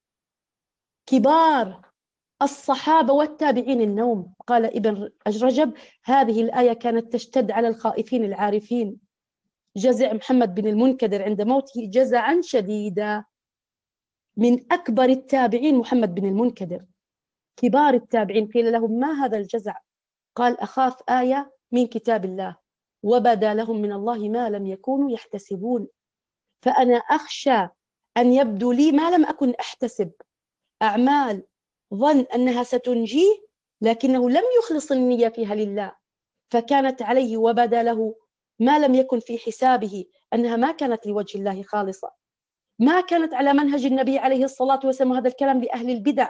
كبار الصحابة والتابعين النوم. قال ابن رجب: هذه الآية كانت تشتد على الخائفين العارفين. جزع محمد بن المنكدر عند موته جزعا شديدا. من أكبر التابعين محمد بن المنكدر، كبار التابعين، قيل لهم: ما هذا الجزع؟ قال: أخاف آية من كتاب الله، وبدا لهم من الله ما لم يكونوا يحتسبون. فأنا أخشى أن يبدو لي ما لم أكن أحتسب، أعمال ظن أنها ستنجيه لكنه لم يخلص النية فيها لله، فكانت عليه وبدا له ما لم يكن في حسابه، أنها ما كانت لوجه الله خالصة، ما كانت على منهج النبي عليه الصلاة والسلام. هذا الكلام لأهل البدع.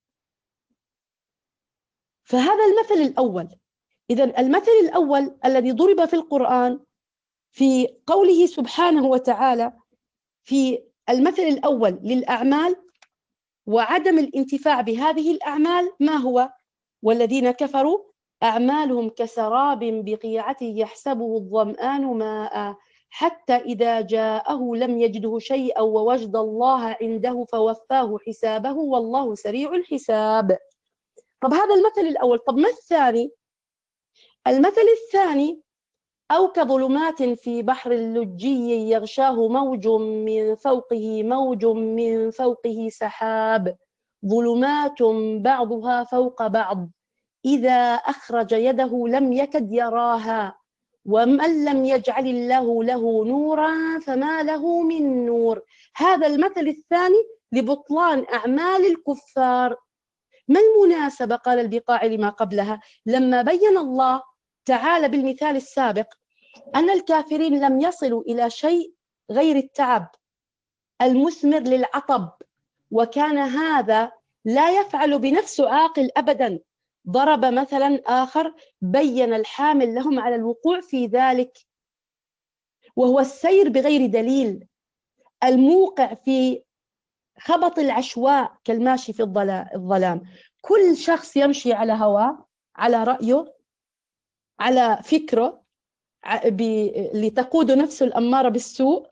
فهذا المثل الأول. إذن المثل الأول الذي ضرب في القرآن في قوله سبحانه وتعالى في المثل الأول للأعمال وعدم الانتفاع بهذه الأعمال ما هو؟ والذين كفروا أعمالهم كسراب بقيعة يحسبه الظمآن ماء حتى إذا جاءه لم يجده شيئا ووجد الله عنده فوفاه حسابه والله سريع الحساب. طب هذا المثل الأول. طب ما الثاني؟ المثل الثاني: أو كظلمات في بحر لجي يغشاه موج من فوقه موج من فوقه سحاب ظلمات بعضها فوق بعض إذا أخرج يده لم يكد يراها ومن لم يجعل الله له نورا فما له من نور. هذا المثل الثاني لبطلان أعمال الكفار. ما المناسبة؟ قال البقاع لما قبلها لما بين الله تعالى بالمثال السابق أن الكافرين لم يصلوا إلى شيء غير التعب المثمر للعطب، وكان هذا لا يفعل بنفس عاقل أبدا. ضرب مثلا آخر بين الحامل لهم على الوقوع في ذلك، وهو السير بغير دليل، الموقع في خبط العشواء كالماشي في الظلام. كل شخص يمشي على هواه، على رأيه، على فكره، لتقود نفسه الأمارة بالسوء.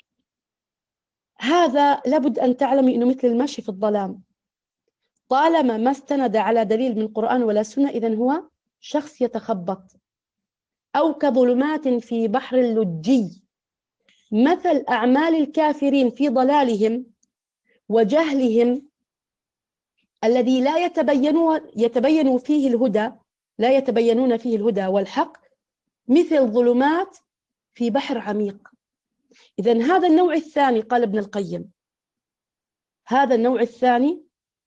هذا لابد أن تعلمي أنه مثل المشي في الظلام، طالما ما استند على دليل من القرآن ولا سنة إذن هو شخص يتخبط. أو كظلمات في بحر اللجي، مثل أعمال الكافرين في ضلالهم وجهلهم الذي لا يتبين فيه الهدى، لا يتبينون فيه الهدى والحق، مثل ظلمات في بحر عميق. إذن هذا النوع الثاني، قال ابن القيم، هذا النوع الثاني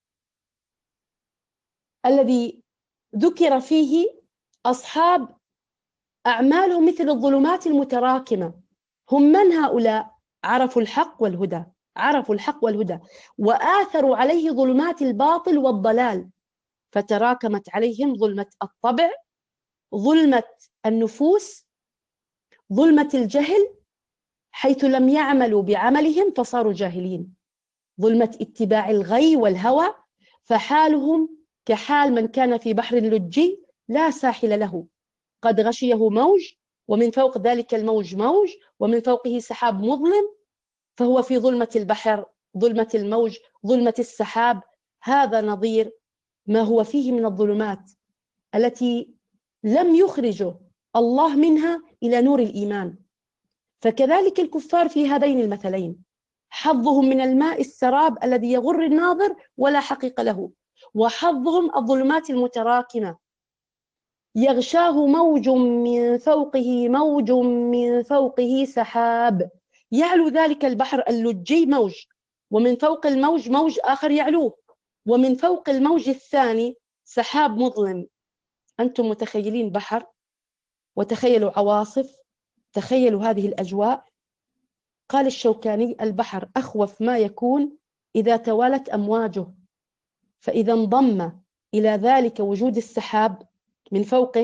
الذي ذكر فيه أصحاب أعمالهم مثل الظلمات المتراكمة. هم من هؤلاء؟ عرفوا الحق والهدى، عرفوا الحق والهدى وآثروا عليه ظلمات الباطل والضلال، فتراكمت عليهم ظلمة الطبع، ظلمة النفوس، ظلمة الجهل، حيث لم يعملوا بعملهم فصاروا جاهلين، ظلمة اتباع الغي والهوى، فحالهم كحال من كان في بحر لجي لا ساحل له، قد غشيه موج ومن فوق ذلك الموج موج ومن فوقه سحاب مظلم، فهو في ظلمة البحر، ظلمة الموج، ظلمة السحاب. هذا نظير ما هو فيه من الظلمات التي لم يخرجه الله منها إلى نور الإيمان. فكذلك الكفار في هذين المثلين، حظهم من الماء السراب الذي يغر الناظر ولا حقيقة له، وحظهم الظلمات المتراكمة يغشاه موج من فوقه موج من فوقه سحاب، يعلو ذلك البحر اللجي موج، ومن فوق الموج موج آخر يعلوه، ومن فوق الموج الثاني سحاب مظلم. أنتم متخيلين بحر، وتخيلوا عواصف، تخيلوا هذه الأجواء. قال الشوكاني: البحر أخوف ما يكون إذا توالت أمواجه، فإذا انضم إلى ذلك وجود السحاب من فوقه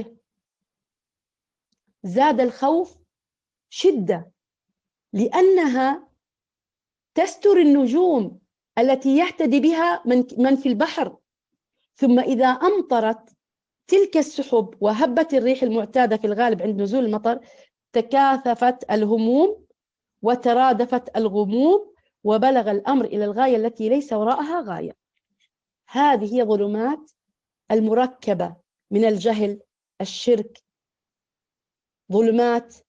زاد الخوف شدة، لأنها تستر النجوم التي يهتدي بها من في البحر. ثم إذا أمطرت تلك السحب وهبت الريح المعتادة في الغالب عند نزول المطر، تكاثفت الهموم وترادفت الغموم، وبلغ الأمر إلى الغاية التي ليس وراءها غاية. هذه هي ظلمات المركبة من الجهل، الشرك، ظلمات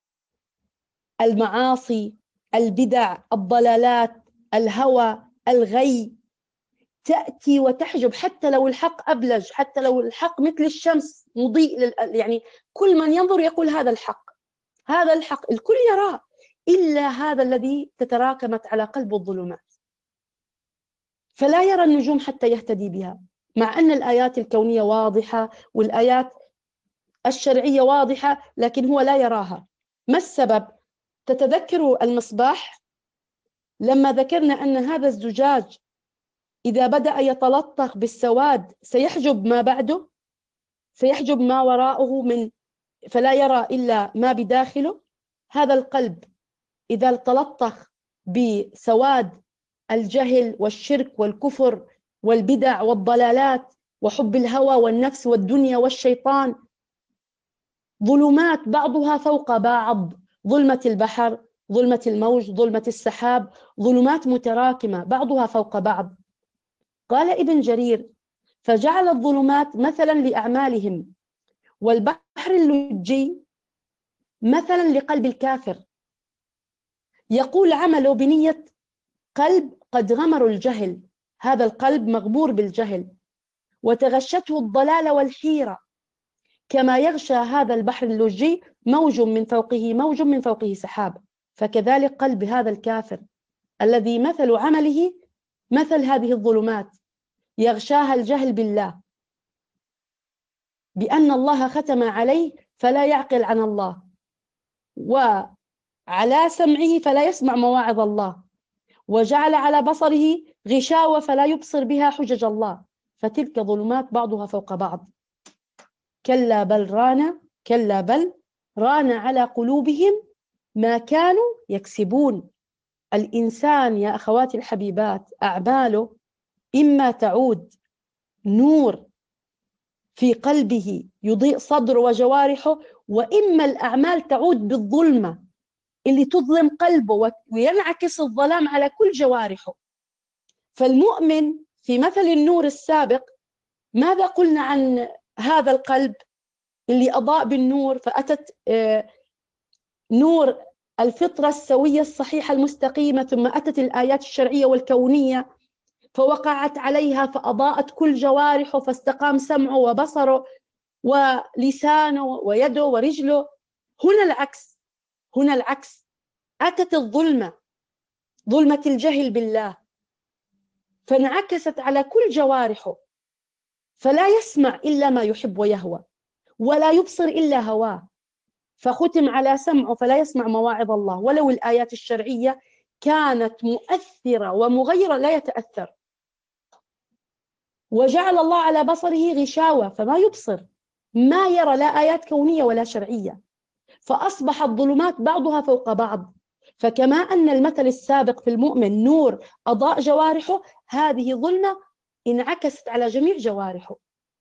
المعاصي، البدع، الضلالات، الهوى، الغي، تأتي وتحجب. حتى لو الحق أبلج، حتى لو الحق مثل الشمس مضيء يعني كل من ينظر يقول هذا الحق، هذا الحق، الكل يراه، إلا هذا الذي تتراكمت على قلب الظلمات، فلا يرى النجوم حتى يهتدي بها، مع أن الآيات الكونية واضحة والآيات الشرعية واضحة، لكن هو لا يراها. ما السبب؟ تتذكروا المصباح لما ذكرنا أن هذا الزجاج إذا بدأ يتلطخ بالسواد سيحجب ما بعده، سيحجب ما وراءه فلا يرى إلا ما بداخله. هذا القلب إذا تلطخ بسواد الجهل والشرك والكفر والبدع والضلالات وحب الهوى والنفس والدنيا والشيطان، ظلمات بعضها فوق بعض، ظلمة البحر، ظلمة الموج، ظلمة السحاب، ظلمات متراكمة بعضها فوق بعض. قال ابن جرير: فجعل الظلمات مثلا لأعمالهم، والبحر اللجي مثلا لقلب الكافر، يقول عمله بنية قلب قد غمر الجهل، هذا القلب مغمور بالجهل وتغشته الضلال والحيرة، كما يغشى هذا البحر اللجي موج من فوقه موج من فوقه سحاب. فكذلك قلب هذا الكافر الذي مثل عمله مثل هذه الظلمات، يغشاها الجهل بالله، بأن الله ختم عليه فلا يعقل عن الله، وعلى سمعه فلا يسمع مواعظ الله، وجعل على بصره غشاوة فلا يبصر بها حجج الله. فتلك ظلمات بعضها فوق بعض. كلا بل ران على قلوبهم ما كانوا يكسبون. الإنسان يا أخواتي الحبيبات أعماله إما تعود نور في قلبه يضيء صدر وجوارحه، وإما الأعمال تعود بالظلمة اللي تظلم قلبه وينعكس الظلام على كل جوارحه. فالمؤمن في مثل النور السابق ماذا قلنا عن هذا القلب اللي أضاء بالنور، فأتت نور الفطرة السوية الصحيحة المستقيمة، ثم أتت الآيات الشرعية والكونية فوقعت عليها فأضاءت كل جوارحه، فاستقام سمعه وبصره ولسانه ويده ورجله. هنا العكس، أتت الظلمة، ظلمة الجهل بالله، فانعكست على كل جوارحه، فلا يسمع إلا ما يحب ويهوى، ولا يبصر إلا هواه، فختم على سمعه فلا يسمع مواعظ الله، ولو الآيات الشرعية كانت مؤثرة ومغيرة لا يتأثر. وجعل الله على بصره غشاوة فما يبصر، ما يرى لا آيات كونية ولا شرعية، فأصبح الظلمات بعضها فوق بعض. فكما أن المثل السابق في المؤمن نور أضاء جوارحه، هذه ظلمة انعكست على جميع جوارحه.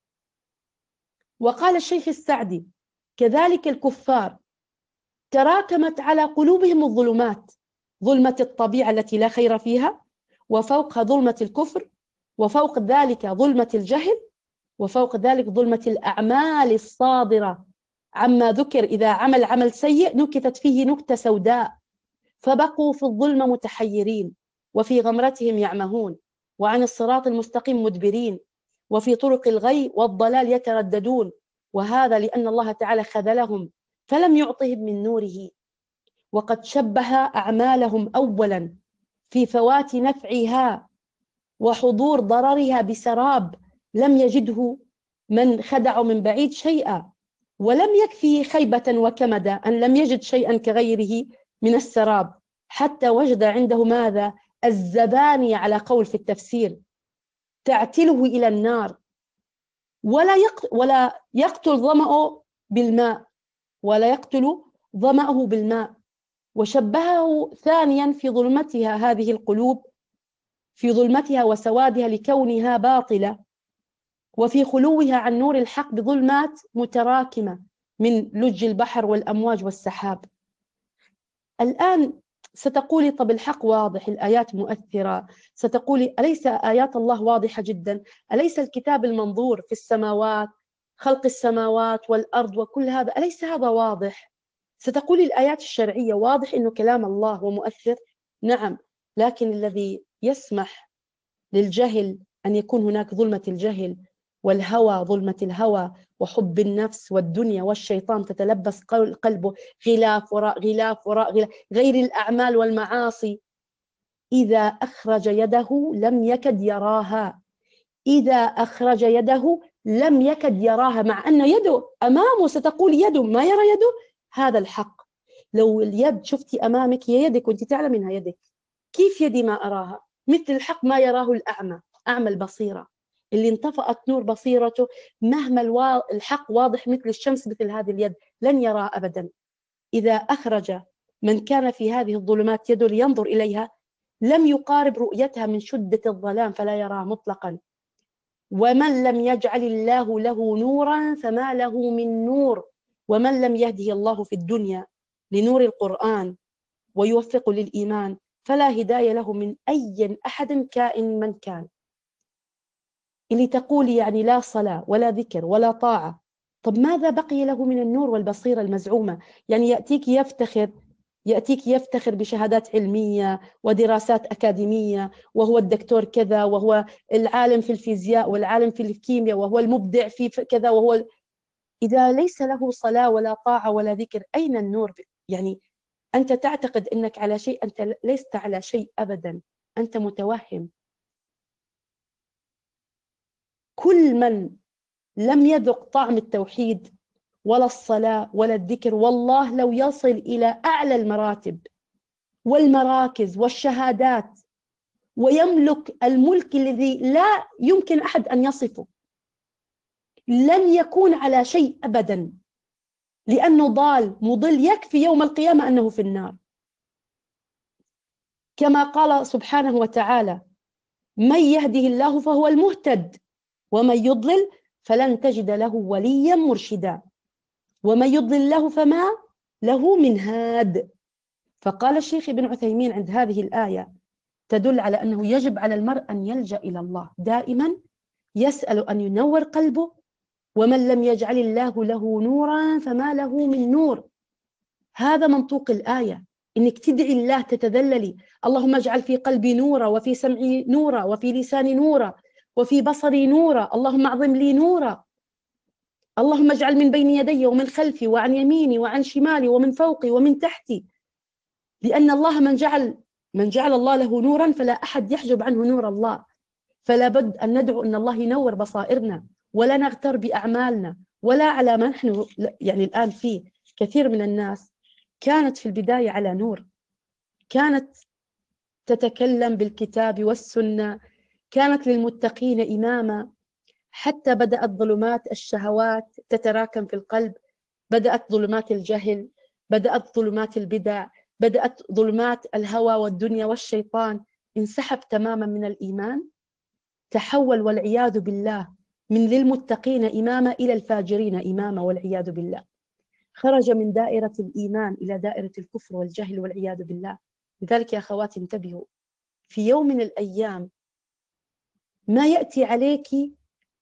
وقال الشيخ السعدي: كذلك الكفار تراكمت على قلوبهم الظلمات، ظلمة الطبيعة التي لا خير فيها، وفوقها ظلمة الكفر، وفوق ذلك ظلمة الجهل، وفوق ذلك ظلمة الأعمال الصادرة عما ذكر. إذا عمل عمل سيء نكتت فيه نكتة سوداء، فبقوا في الظلمة متحيرين، وفي غمرتهم يعمهون، وعن الصراط المستقيم مدبرين، وفي طرق الغي والضلال يترددون. وهذا لأن الله تعالى خذلهم فلم يعطهم من نوره، وقد شبه أعمالهم أولا في فوات نفعها وحضور ضررها بسراب لم يجده من خدع من بعيد شيئا، ولم يكفي خيبة وكمدا أن لم يجد شيئا كغيره من السراب، حتى وجد عنده ماذا؟ الزباني على قول في التفسير تعتله إلى النار، ولا يقتل ظمأه بالماء، ولا يقتل ظمأه بالماء. وشبهه ثانيا في ظلمتها هذه القلوب، في ظلمتها وسوادها لكونها باطلة، وفي خلوها عن نور الحق بظلمات متراكمة من لج البحر والأمواج والسحاب. الآن ستقولي طب الحق واضح، الآيات مؤثرة. ستقولي أليس آيات الله واضحة جدا؟ أليس الكتاب المنظور في السماوات، خلق السماوات والأرض وكل هذا، أليس هذا واضح؟ ستقولي الآيات الشرعية واضح إنه كلام الله ومؤثر. نعم، لكن الذي يسمح للجهل أن يكون هناك ظلمة الجهل والهوى، ظلمة الهوى وحب النفس والدنيا والشيطان تتلبس قلبه غلاف وراء غلاف وراء غلاف، غير الأعمال والمعاصي. إذا أخرج يده لم يكد يراها، إذا أخرج يده لم يكد يراها، مع أن يده أمامه. ستقول يده ما يرى يده، هذا الحق. لو اليد شفتي أمامك هي يدك وأنت تعلم إنها يدك، كيف يدي ما أراها؟ مثل الحق ما يراه الأعمى، أعمى البصيرة اللي انطفأت نور بصيرته، مهما الحق واضح مثل الشمس مثل هذه اليد لن يرى أبدا. إذا أخرج من كان في هذه الظلمات يده لينظر إليها لم يقارب رؤيتها من شدة الظلام فلا يرى مطلقا. ومن لم يجعل الله له نورا فما له من نور، ومن لم يهده الله في الدنيا لنور القرآن ويوفق للإيمان فلا هداية له من أي أحد كائن من كان. اللي تقول يعني لا صلاة ولا ذكر ولا طاعة، طب ماذا بقي له من النور والبصيرة المزعومة؟ يعني يأتيك يفتخر بشهادات علمية ودراسات أكاديمية، وهو الدكتور كذا، وهو العالم في الفيزياء والعالم في الكيمياء، وهو المبدع في كذا، وهو إذا ليس له صلاة ولا طاعة ولا ذكر أين النور؟ يعني أنت تعتقد أنك على شيء، أنت لست على شيء أبدا، أنت متوهم. كل من لم يذق طعم التوحيد ولا الصلاة ولا الذكر، والله لو يصل إلى أعلى المراتب والمراكز والشهادات ويملك الملك الذي لا يمكن أحد أن يصفه، لن يكون على شيء أبدا، لأنه ضال مضل، يكفي يوم القيامة أنه في النار. كما قال سبحانه وتعالى: من يهده الله فهو المهتد، ومن يضلل فلن تجد له وليا مرشدا، ومن يضلل الله فما له من هاد. فقال الشيخ ابن عثيمين عند هذه الآية تدل على أنه يجب على المرء أن يلجأ إلى الله دائما، يسأل أن ينور قلبه. ومن لم يجعل الله له نورا فما له من نور. هذا منطوق الآية، إنك تدعي الله تتذللي: اللهم اجعل في قلبي نورا، وفي سمعي نورا، وفي لساني نورا، وفي بصري نورا، اللهم اعظم لي نورا، اللهم اجعل من بين يدي ومن خلفي وعن يميني وعن شمالي ومن فوقي ومن تحتي. لأن الله من جعل الله له نورا فلا أحد يحجب عنه نور الله. فلا بد أن ندعو أن الله ينور بصائرنا، ولا نغتر بأعمالنا ولا على ما نحن يعني الآن فيه. كثير من الناس كانت في البداية على نور، كانت تتكلم بالكتاب والسنة، كانت للمتقين إماما، حتى بدأت ظلمات الشهوات تتراكم في القلب، بدأت ظلمات الجهل، بدأت ظلمات البدع، بدأت ظلمات الهوى والدنيا والشيطان، انسحب تماما من الإيمان، تحول والعياذ بالله من للمتقين إماما إلى الفاجرين إماما والعياذ بالله. خرج من دائرة الإيمان إلى دائرة الكفر والجهل والعياذ بالله. لذلك يا أخواتي انتبهوا، في يوم من الأيام ما يأتي عليك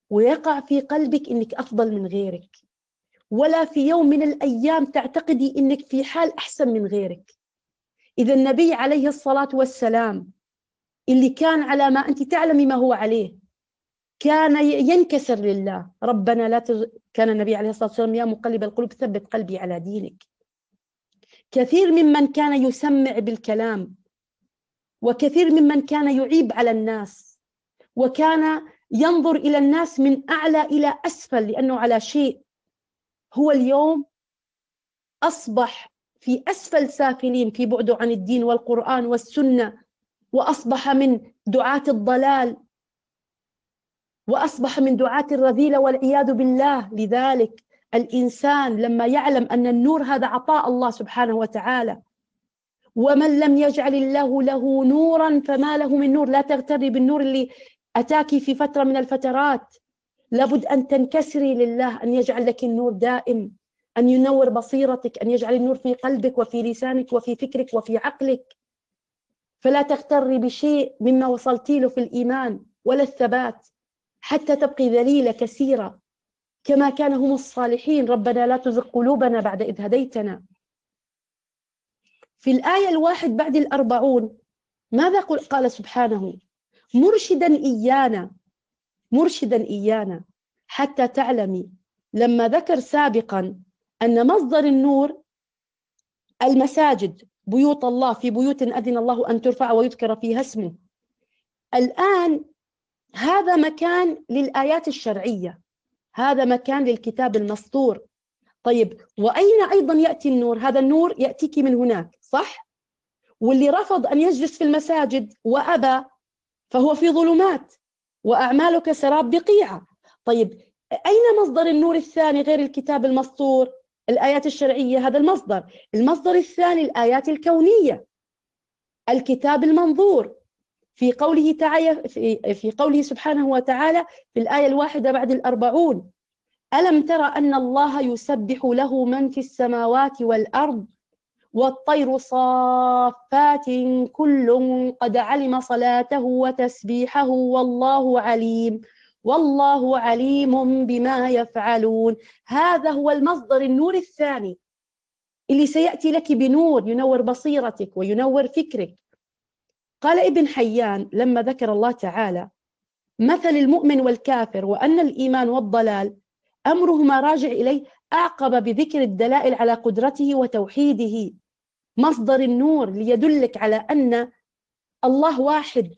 ويقع في قلبك إنك أفضل من غيرك، ولا في يوم من الأيام تعتقدي إنك في حال أحسن من غيرك. إذا النبي عليه الصلاة والسلام اللي كان على ما أنت تعلمي ما هو عليه، كان ينكسر لله. ربنا لا كان النبي عليه الصلاة والسلام: يا مقلب القلوب ثبت قلبي على دينك. كثير ممن كان يسمع بالكلام، وكثير ممن كان يعيب على الناس، وكان ينظر إلى الناس من أعلى إلى أسفل لأنه على شيء، هو اليوم أصبح في أسفل سافلين في بعده عن الدين والقرآن والسنة، وأصبح من دعاة الضلال، وأصبح من دعاة الرذيلة والعياذ بالله. لذلك الإنسان لما يعلم أن النور هذا عطاء الله سبحانه وتعالى، ومن لم يجعل الله له نورا فما له من نور. لا تغتري بالنور اللي أتاكي في فترة من الفترات، لابد أن تنكسري لله، أن يجعل لك النور دائم، أن ينور بصيرتك، أن يجعل النور في قلبك وفي لسانك وفي فكرك وفي عقلك. فلا تغتري بشيء مما وصلتي له في الإيمان ولا الثبات، حتى تبقي ذليلة كثيرة كما كان هم الصالحين. ربنا لا تزغ قلوبنا بعد إذ هديتنا. في الآية 1 بعد 40 ماذا قال سبحانه؟ مرشدا إيانا حتى تعلمي. لما ذكر سابقا أن مصدر النور المساجد، بيوت الله، في بيوت أذن الله أن ترفع ويذكر فيها اسمه، الآن هذا مكان للآيات الشرعية، هذا مكان للكتاب المسطور. طيب، وأين أيضا يأتي النور؟ هذا النور يأتيك من هناك، صح؟ واللي رفض أن يجلس في المساجد وأبى فهو في ظلمات، وأعمالك سراب بقيعة. طيب، أين مصدر النور الثاني غير الكتاب المسطور؟ الآيات الشرعية، هذا المصدر الثاني الآيات الكونية، الكتاب المنظور. في قوله تعالى، في قوله سبحانه وتعالى في الآية 1 بعد 40: ألم تر أن الله يسبح له من في السماوات والأرض والطير صافات كل قد علم صلاته وتسبيحه والله عليم بما يفعلون. هذا هو المصدر، النور الثاني اللي سيأتي لك بنور ينور بصيرتك وينور فكرك. قال ابن حيان لما ذكر الله تعالى مثل المؤمن والكافر وأن الإيمان والضلال أمرهما راجع إليه، أعقب بذكر الدلائل على قدرته وتوحيده. مصدر النور ليدلك على أن الله واحد،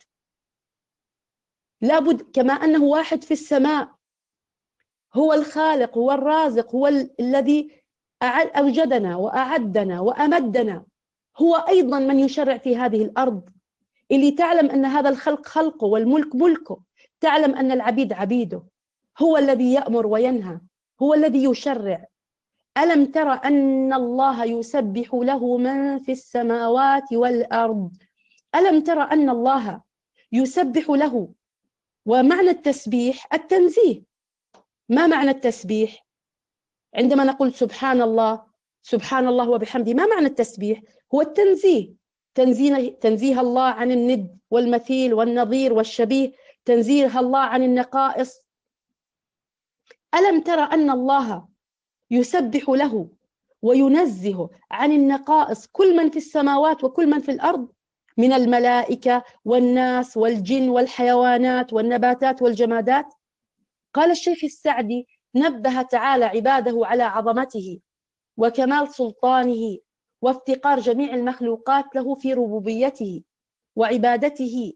لابد كما أنه واحد في السماء، هو الخالق، هو الرازق، هو الذي أوجدنا وأعدنا وأمدنا، هو أيضا من يشرع في هذه الأرض، اللي تعلم أن هذا الخلق خلقه والملك ملكه، تعلم أن العبيد عبيده، هو الذي يأمر وينهى، هو الذي يشرع. ألم تر أن الله يسبح له من في السماوات والأرض؟ ألم تر أن الله يسبح له؟ ومعنى التسبيح التنزيه. ما معنى التسبيح؟ عندما نقول سبحان الله وبحمده، ما معنى التسبيح؟ هو التنزيه، تنزيه الله عن الند والمثيل والنظير والشبيه، تنزيه الله عن النقائص. ألم تر أن الله يسبح له وينزه عن النقائص كل من في السماوات وكل من في الأرض من الملائكة والناس والجن والحيوانات والنباتات والجمادات. قال الشيخ السعدي: نبه تعالى عباده على عظمته وكمال سلطانه وافتقار جميع المخلوقات له في ربوبيته وعبادته.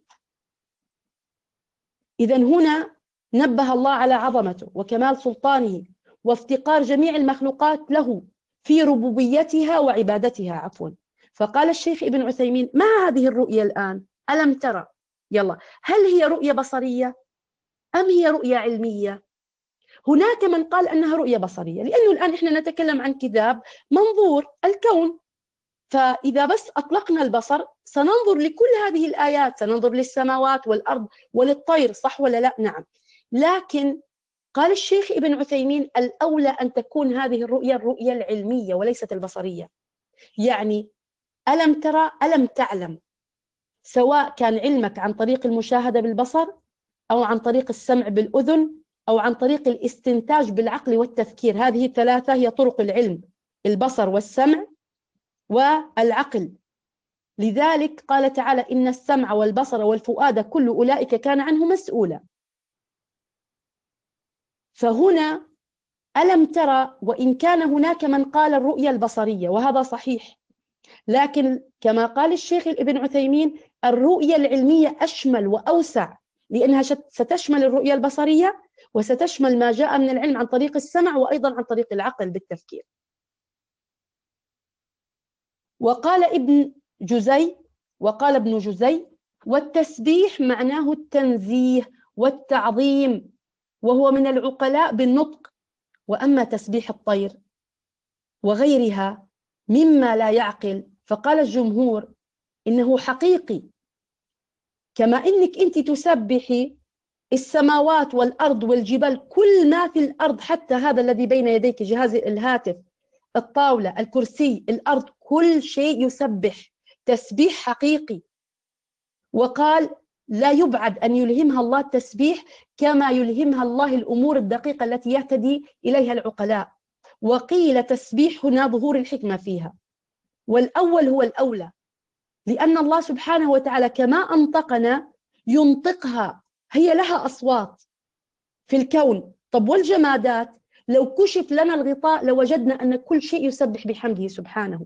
إذن هنا نبه الله على عظمته وكمال سلطانه وافتقار جميع المخلوقات له في ربوبيتها وعبادتها، عفوا. فقال الشيخ ابن عثيمين: ما هذه الرؤية الآن؟ ألم ترى، يلا، هل هي رؤية بصرية أم هي رؤية علمية؟ هناك من قال أنها رؤية بصرية، لأنه الآن إحنا نتكلم عن كتاب منظور الكون، فإذا بس أطلقنا البصر سننظر لكل هذه الآيات، سننظر للسماوات والأرض وللطير، صح ولا لا؟ نعم. لكن قال الشيخ ابن عثيمين: الأولى أن تكون هذه الرؤية العلمية وليست البصرية. يعني ألم ترى، ألم تعلم، سواء كان علمك عن طريق المشاهدة بالبصر أو عن طريق السمع بالأذن أو عن طريق الاستنتاج بالعقل والتفكير. هذه الثلاثة هي طرق العلم: البصر والسمع والعقل. لذلك قال تعالى: إن السمع والبصر والفؤاد كل أولئك كان عنه مسؤولا. فهنا ألم ترى، وإن كان هناك من قال الرؤية البصرية وهذا صحيح، لكن كما قال الشيخ ابن عثيمين الرؤية العلمية أشمل وأوسع، لأنها ستشمل الرؤية البصرية وستشمل ما جاء من العلم عن طريق السمع وأيضا عن طريق العقل بالتفكير. وقال ابن جزي: والتسبيح معناه التنزيه والتعظيم، وهو من العقلاء بالنطق. وأما تسبيح الطير وغيرها مما لا يعقل فقال الجمهور إنه حقيقي، كما إنك أنت تسبحي السماوات والأرض والجبال، كل ما في الأرض، حتى هذا الذي بين يديك، جهاز الهاتف، الطاولة، الكرسي، الأرض، كل شيء يسبح تسبيح حقيقي. وقال: لا يبعد أن يلهمها الله التسبيح كما يلهمها الله الأمور الدقيقة التي يهتدي إليها العقلاء. وقيل تسبيح هنا ظهور الحكمة فيها، والأول هو الأولى، لأن الله سبحانه وتعالى كما أنطقنا ينطقها، هي لها أصوات في الكون. طب والجمادات لو كشف لنا الغطاء لوجدنا أن كل شيء يسبح بحمده سبحانه.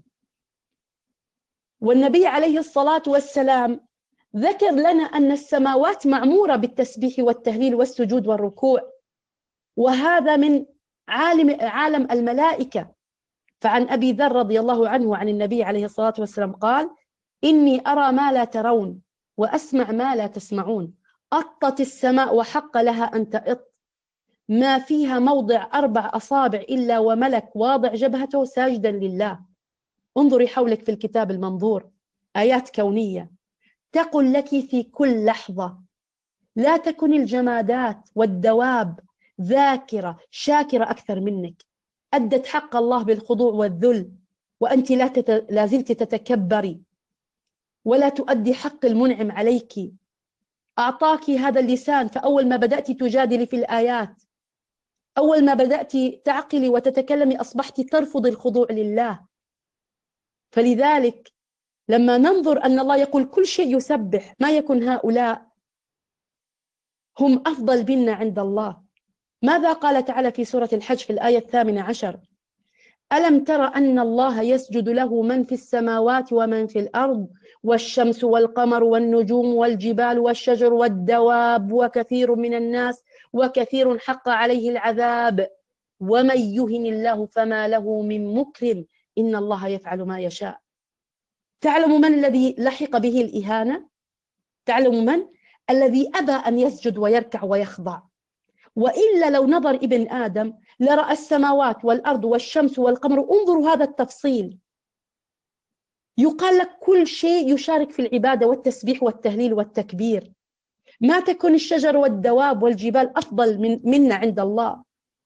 والنبي عليه الصلاة والسلام ذكر لنا أن السماوات معمورة بالتسبيح والتهليل والسجود والركوع، وهذا من عالم الملائكة. فعن أبي ذر رضي الله عنه عن النبي عليه الصلاة والسلام قال: إني أرى ما لا ترون وأسمع ما لا تسمعون. أطت السماء وحق لها أن تأط، ما فيها موضع 4 أصابع إلا وملك واضع جبهته ساجدا لله. انظري حولك في الكتاب المنظور، آيات كونية تقول لك في كل لحظة. لا تكن الجمادات والدواب ذاكرة شاكرة أكثر منك، أدت حق الله بالخضوع والذل، وأنت لا زلت تتكبري ولا تؤدي حق المنعم عليك. أعطاك هذا اللسان، فأول ما بدأت تجادلي في الآيات، أول ما بدأت تعقلي وتتكلمي، أصبحت ترفض الخضوع لله. فلذلك لما ننظر أن الله يقول كل شيء يسبح، ما يكن هؤلاء هم أفضل منا عند الله. ماذا قال تعالى في سورة الحج في الآية 18: ألم تر أن الله يسجد له من في السماوات ومن في الأرض والشمس والقمر والنجوم والجبال والشجر والدواب وكثير من الناس وكثير حق عليه العذاب ومن يهن الله فما له من مكرم إن الله يفعل ما يشاء. تعلم من الذي لحق به الإهانة؟ تعلم من؟ الذي أبى أن يسجد ويركع ويخضع. وإلا لو نظر ابن آدم لرأى السماوات والأرض والشمس والقمر. انظروا هذا التفصيل، يقال لك كل شيء يشارك في العبادة والتسبيح والتهليل والتكبير. ما تكون الشجر والدواب والجبال أفضل منا عند الله.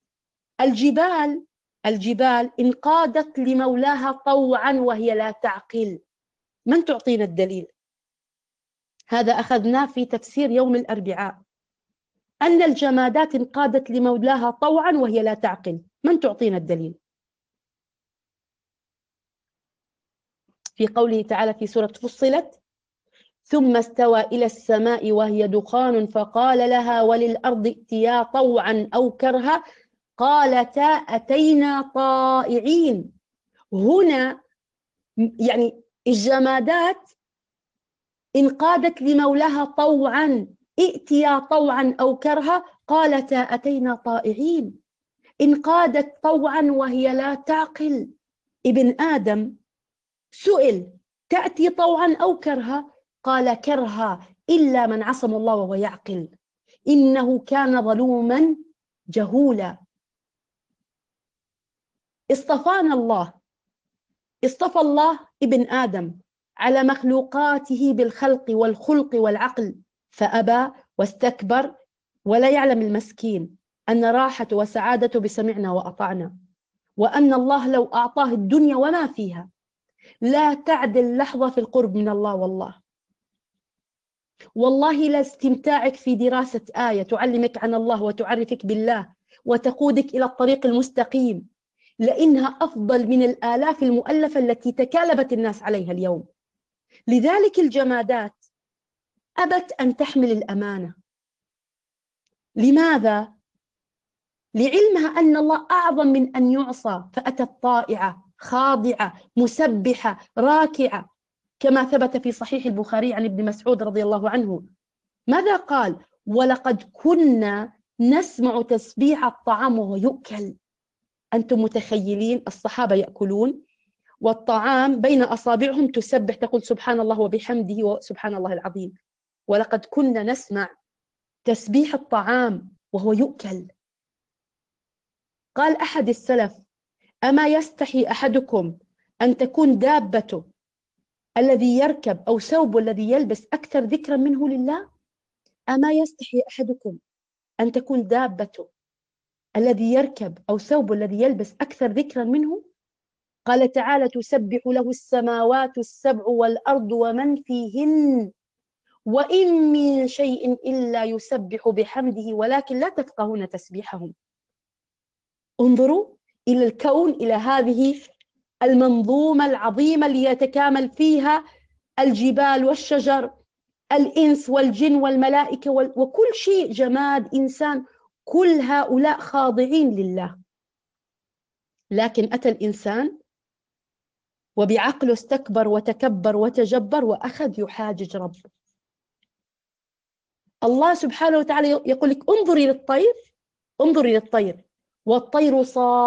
الجبال انقادت لمولاها طوعا وهي لا تعقل. من تعطينا الدليل؟ هذا أخذناه في تفسير يوم الأربعاء، أن الجمادات انقادت لمولاها طوعا وهي لا تعقل. من تعطينا الدليل؟ في قوله تعالى في سورة فصلت: ثم استوى إلى السماء وهي دخان فقال لها وللأرض ائتيا طوعا أو كرها قالتا أتينا طائعين. هنا يعني الجمادات انقادت لمولاها طوعا، ائتيا طوعا أو كرها قالتا أتينا طائعين. انقادت طوعا وهي لا تعقل. ابن آدم سئل: تأتي طوعا أو كرها؟ قال: كرها، إلا من عصم الله وهو يعقل، إنه كان ظلوما جهولا. اصطفى الله ابن آدم على مخلوقاته بالخلق والخلق والعقل، فأبى واستكبر، ولا يعلم المسكين أن راحة وسعادته بسمعنا وأطعنا، وأن الله لو أعطاه الدنيا وما فيها لا تعدل لحظة في القرب من الله والله. والله لاستمتاعك في دراسة آية تعلمك عن الله وتعرفك بالله وتقودك إلى الطريق المستقيم، لأنها أفضل من الآلاف المؤلفة التي تكالبت الناس عليها اليوم. لذلك الجمادات أبت أن تحمل الأمانة. لماذا؟ لعلمها أن الله أعظم من أن يعصى، فأتت طائعة خاضعة مسبحة راكعة، كما ثبت في صحيح البخاري عن ابن مسعود رضي الله عنه. ماذا قال؟ ولقد كنا نسمع تسبيح الطعام وهو يؤكل. أنتم متخيلين الصحابة يأكلون والطعام بين أصابعهم تسبح، تقول سبحان الله وبحمده وسبحان الله العظيم. ولقد كنا نسمع تسبيح الطعام وهو يؤكل. قال أحد السلف: أما يستحي أحدكم أن تكون دابته الذي يركب أو ثوبه الذي يلبس أكثر ذكرا منه لله؟ أما يستحي أحدكم أن تكون دابته الذي يركب أو ثوبه الذي يلبس أكثر ذكرا منه؟ قال تعالى: تسبح له السماوات السبع والأرض ومن فيهن وإن من شيء إلا يسبح بحمده ولكن لا تفقهون تسبيحهم. انظروا إلى الكون، إلى هذه المنظومة العظيمة اللي يتكامل فيها الجبال والشجر، الإنس والجن والملائكة وكل شيء، جماد إنسان، كل هؤلاء خاضعين لله. لكن أتى الإنسان وبعقله استكبر وتكبر وتجبر وأخذ يحاجج ربه. الله سبحانه وتعالى يقول لك: انظري للطير، انظري للطير، والطير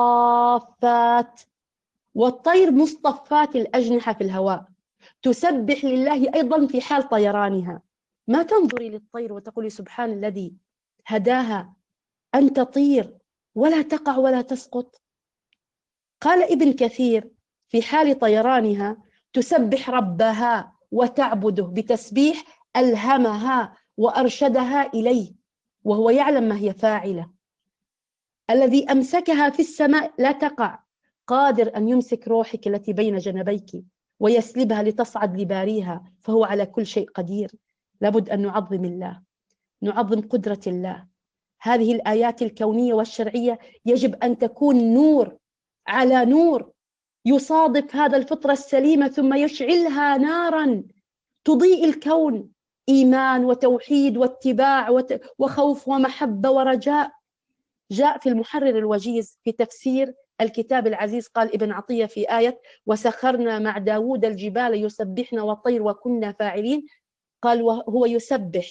صافات، والطير مصطفات الأجنحة في الهواء، تسبح لله أيضا في حال طيرانها. ما تنظري للطير وتقولي سبحان الذي هداها أن تطير ولا تقع ولا تسقط؟ قال ابن كثير: في حال طيرانها تسبح ربها وتعبده بتسبيح ألهمها وأرشدها إليه، وهو يعلم ما هي فاعلة. الذي أمسكها في السماء لا تقع، قادر أن يمسك روحك التي بين جنبيك ويسلبها لتصعد لباريها، فهو على كل شيء قدير. لابد أن نعظم الله، نعظم قدرة الله. هذه الآيات الكونية والشرعية يجب أن تكون نور على نور، يصادف هذا الفطرة السليمة ثم يشعلها نارا تضيء الكون، إيمان وتوحيد واتباع وخوف ومحبة ورجاء. جاء في المحرر الوجيز في تفسير الكتاب العزيز، قال ابن عطية في آية: وسخرنا مع داود الجبال يسبحن والطير وكنا فاعلين. قال وهو يسبح،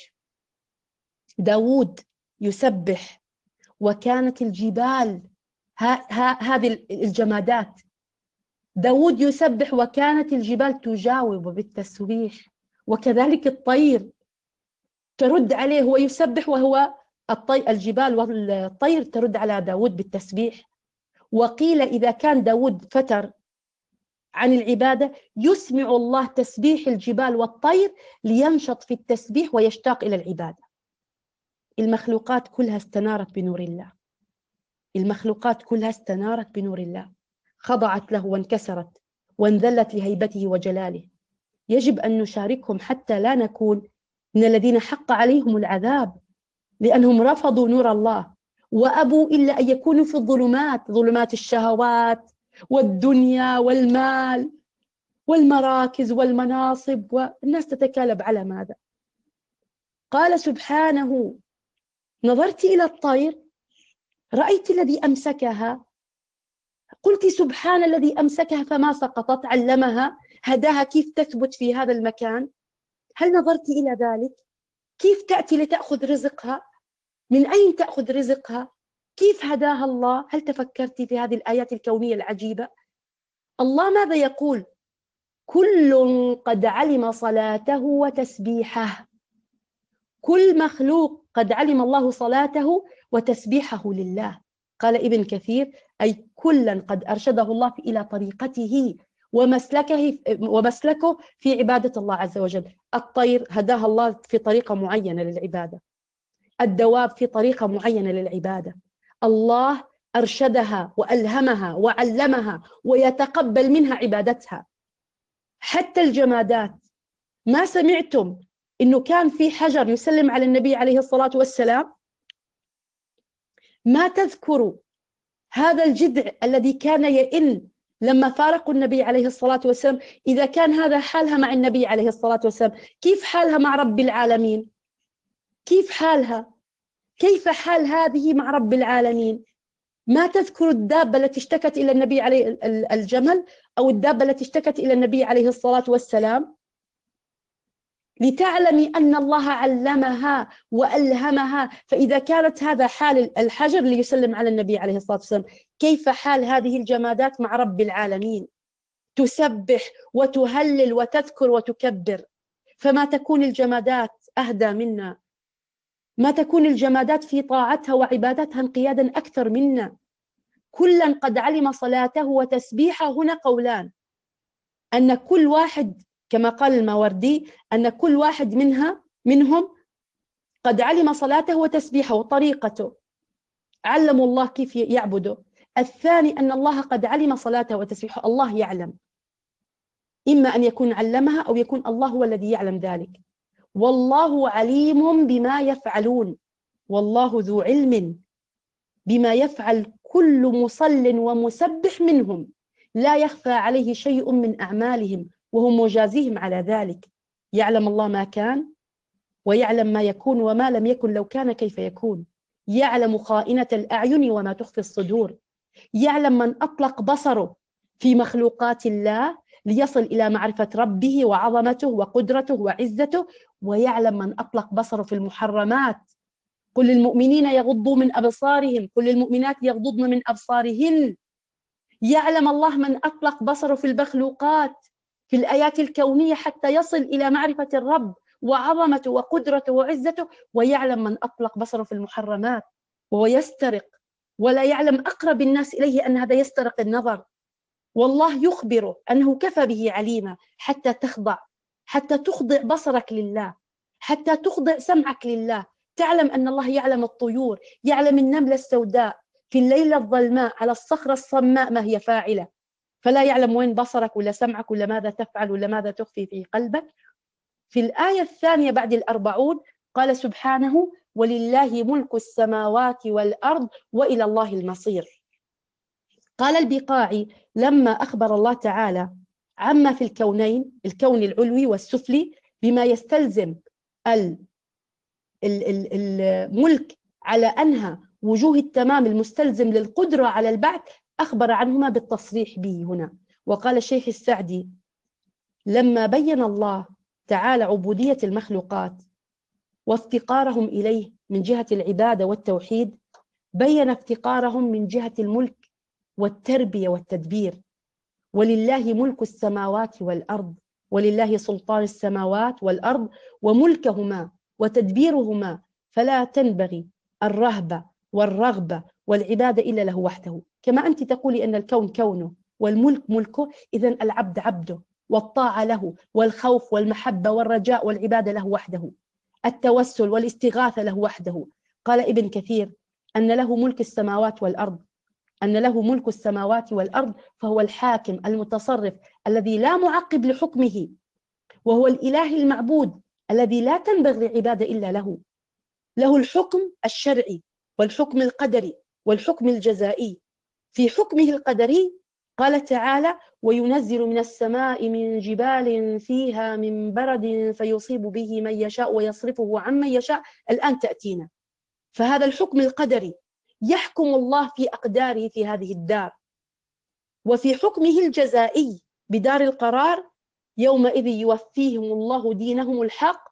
داود يسبح، وكانت الجبال هذه الجمادات، داود يسبح وكانت الجبال تجاوب بالتسبيح، وكذلك الطير ترد عليه، هو يسبح وهو الجبال والطير ترد على داود بالتسبيح. وقيل إذا كان داود فتر عن العبادة يسمع الله تسبيح الجبال والطير لينشط في التسبيح ويشتاق إلى العبادة. المخلوقات كلها استنارت بنور الله، المخلوقات كلها استنارت بنور الله، خضعت له وانكسرت وانذلت لهيبته وجلاله. يجب أن نشاركهم حتى لا نكون من الذين حق عليهم العذاب، لأنهم رفضوا نور الله وأبوا إلا أن يكونوا في الظلمات، ظلمات الشهوات والدنيا والمال والمراكز والمناصب، والناس تتكالب على ماذا؟ قال سبحانه: نظرت إلى الطير رأيت الذي أمسكها، قلت سبحان الذي أمسكها فما سقطت، علمها هداها كيف تثبت في هذا المكان. هل نظرت إلى ذلك؟ كيف تأتي لتأخذ رزقها؟ من أين تأخذ رزقها؟ كيف هداها الله؟ هل تفكرت في هذه الآيات الكونية العجيبة؟ الله ماذا يقول؟ كل قد علم صلاته وتسبيحه. كل مخلوق قد علم الله صلاته وتسبيحه لله. قال ابن كثير: أي كلا قد أرشده الله إلى طريقته ومسلكه في عبادة الله عز وجل. الطير هداها الله في طريقة معينة للعبادة، الدواب في طريقة معينة للعبادة، الله أرشدها وألهمها وعلمها ويتقبل منها عبادتها. حتى الجمادات، ما سمعتم إنه كان في حجر يسلم على النبي عليه الصلاة والسلام، ما تذكر هذا الجذع الذي كان يئن لما فارقوا النبي عليه الصلاة والسلام. إذا كان هذا حالها مع النبي عليه الصلاة والسلام، كيف حالها مع رب العالمين؟ كيف حالها؟ كيف حال هذه مع رب العالمين؟ ما تذكر الدابة التي اشتكت إلى النبي عليه الجمل، أو الدابة التي اشتكت إلى النبي عليه الصلاة والسلام، لتعلمي أن الله علمها وألهمها. فإذا كانت هذا حال الحجر ليسلم على النبي عليه الصلاة والسلام، كيف حال هذه الجمادات مع رب العالمين؟ تسبح وتهلل وتذكر وتكبر. فما تكون الجمادات أهدى منا، ما تكون الجمادات في طاعتها وعبادتها انقيادا أكثر منا. كلا قد علم صلاته وتسبيحه. هنا قولان، أن كل واحد كما قال الماوردي أن كل واحد منهم قد علم صلاته وتسبيحه وطريقته، علموا الله كيف يعبده. الثاني أن الله قد علم صلاته وتسبيحه، الله يعلم، إما أن يكون علمها أو يكون الله هو الذي يعلم ذلك. والله عليم بما يفعلون، والله ذو علم بما يفعل كل مصل ومسبح منهم، لا يخفى عليه شيء من أعمالهم وهو مجازيهم على ذلك. يعلم الله ما كان ويعلم ما يكون وما لم يكن لو كان كيف يكون. يعلم خائنة الأعين وما تخفي الصدور. يعلم من أطلق بصره في مخلوقات الله ليصل إلى معرفة ربه وعظمته وقدرته وعزته، ويعلم من أطلق بصره في المحرمات. قل للمؤمنين يغضوا من أبصارهم، قل للمؤمنات يغضضن من أبصارهن. يعلم الله من أطلق بصره في المخلوقات في الآيات الكونية حتى يصل إلى معرفة الرب وعظمته وقدرته وعزته، ويعلم من أطلق بصره في المحرمات وهو يسترق، ولا يعلم أقرب الناس إليه أن هذا يسترق النظر، والله يخبره أنه كفى به عليما. حتى تخضع، حتى تخضع بصرك لله، حتى تخضع سمعك لله، تعلم أن الله يعلم الطيور، يعلم النملة السوداء في الليلة الظلماء على الصخرة الصماء ما هي فاعلة، فلا يعلم وين بصرك ولا سمعك ولا ماذا تفعل ولا ماذا تخفي في قلبك. في الآية الثانية بعد 40 قال سبحانه: ولله ملك السماوات والأرض وإلى الله المصير. قال البقاعي لما أخبر الله تعالى عما في الكونين، الكون العلوي والسفلي، بما يستلزم الملك على أنها وجوه التمام المستلزم للقدرة على البعث، أخبر عنهما بالتصريح به هنا. وقال الشيخ السعدي لما بين الله تعالى عبودية المخلوقات وافتقارهم إليه من جهة العبادة والتوحيد، بين افتقارهم من جهة الملك والتربية والتدبير. ولله ملك السماوات والأرض، ولله سلطان السماوات والأرض وملكهما وتدبيرهما، فلا تنبغي الرهبة والرغبة والعبادة إلا له وحده. كما أنت تقولي أن الكون كونه والملك ملكه، إذن العبد عبده، والطاعة له، والخوف والمحبة والرجاء والعبادة له وحده، التوسل والاستغاثة له وحده. قال ابن كثير أن له ملك السماوات والأرض، أن له ملك السماوات والأرض، فهو الحاكم المتصرف الذي لا معقب لحكمه، وهو الإله المعبود الذي لا تنبغي العبادة إلا له. له الحكم الشرعي والحكم القدري والحكم الجزائي. في حكمه القدري قال تعالى: وينزل من السماء من جبال فيها من برد فيصيب به من يشاء ويصرفه عمن يشاء. الآن تأتينا، فهذا الحكم القدري يحكم الله في أقداره في هذه الدار. وفي حكمه الجزائي بدار القرار: يومئذ يوفيهم الله دينهم الحق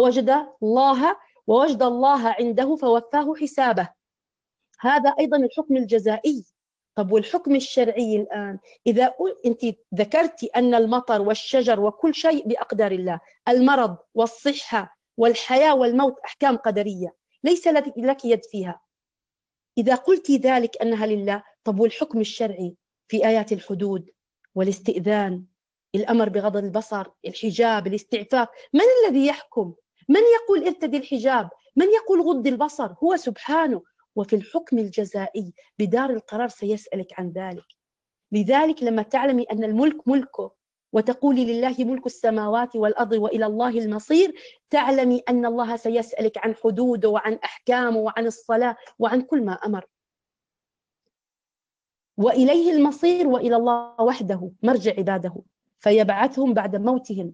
ووجد الله عنده فوفاه حسابه. هذا أيضا الحكم الجزائي. طب والحكم الشرعي الآن؟ إذا أنت ذكرت أن المطر والشجر وكل شيء بأقدار الله، المرض والصحة والحياة والموت أحكام قدرية ليس لك يد فيها، إذا قلت ذلك أنها لله، طب والحكم الشرعي في آيات الحدود والاستئذان، الأمر بغض البصر، الحجاب، الاستعفاف، من الذي يحكم؟ من يقول ارتدي الحجاب؟ من يقول غض البصر؟ هو سبحانه. وفي الحكم الجزائي بدار القرار سيسألك عن ذلك. لذلك لما تعلمي أن الملك ملكه وتقولي لله ملك السماوات والأرض وإلى الله المصير، تعلمي أن الله سيسألك عن حدوده وعن أحكامه وعن الصلاة وعن كل ما أمر. وإليه المصير، وإلى الله وحده مرجع عباده، فيبعثهم بعد موتهم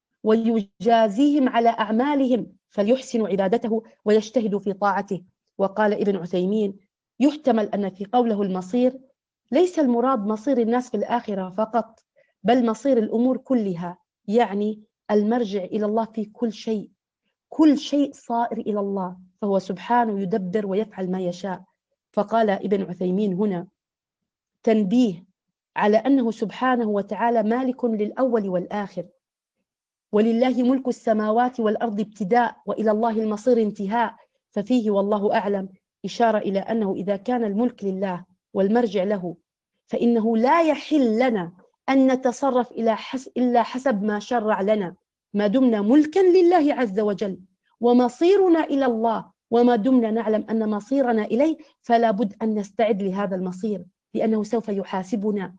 ويجازيهم على أعمالهم فليحسنوا عبادته ويجتهدوا في طاعته. وقال ابن عثيمين: يحتمل أن في قوله المصير ليس المراد مصير الناس في الآخرة فقط، بل مصير الأمور كلها، يعني المرجع إلى الله في كل شيء. كل شيء صائر إلى الله، فهو سبحانه يدبر ويفعل ما يشاء. فقال ابن عثيمين هنا تنبيه على أنه سبحانه وتعالى مالك للأول والآخر، ولله ملك السماوات والأرض ابتداء، وإلى الله المصير انتهاء. ففيه والله أعلم إشارة إلى أنه إذا كان الملك لله والمرجع له، فإنه لا يحل لنا أن نتصرف إلا حسب ما شرع لنا، ما دمنا ملكا لله عز وجل، ومصيرنا إلى الله. وما دمنا نعلم أن مصيرنا إليه، فلا بد أن نستعد لهذا المصير، لأنه سوف يحاسبنا.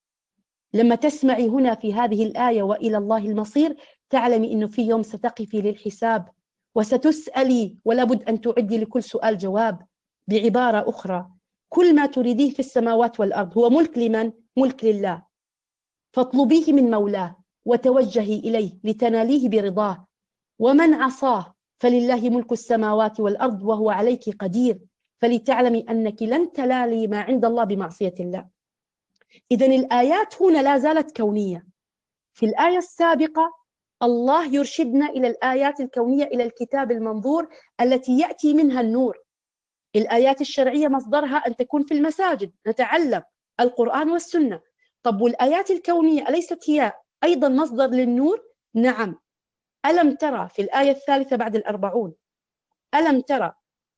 لما تسمعي هنا في هذه الآية وإلى الله المصير، تعلمي أنه في يوم ستقفي للحساب وستسألي، ولا بد أن تعدي لكل سؤال جواب. بعبارة أخرى، كل ما تريديه في السماوات والأرض هو ملك لمن؟ ملك لله، فاطلبيه من مولاه وتوجهي إليه لتناليه برضاه. ومن عصاه فلله ملك السماوات والأرض وهو عليك قدير، فلتعلمي أنك لن تنالي ما عند الله بمعصية الله. إذن الآيات هنا لا زالت كونية. في الآية السابقة الله يرشدنا إلى الآيات الكونية، إلى الكتاب المنظور التي يأتي منها النور. الآيات الشرعية مصدرها أن تكون في المساجد، نتعلم القرآن والسنة. طب والآيات الكونية أليست هي أيضا مصدر للنور؟ نعم. ألم ترى في الآية الثالثة بعد 40، ألم ترى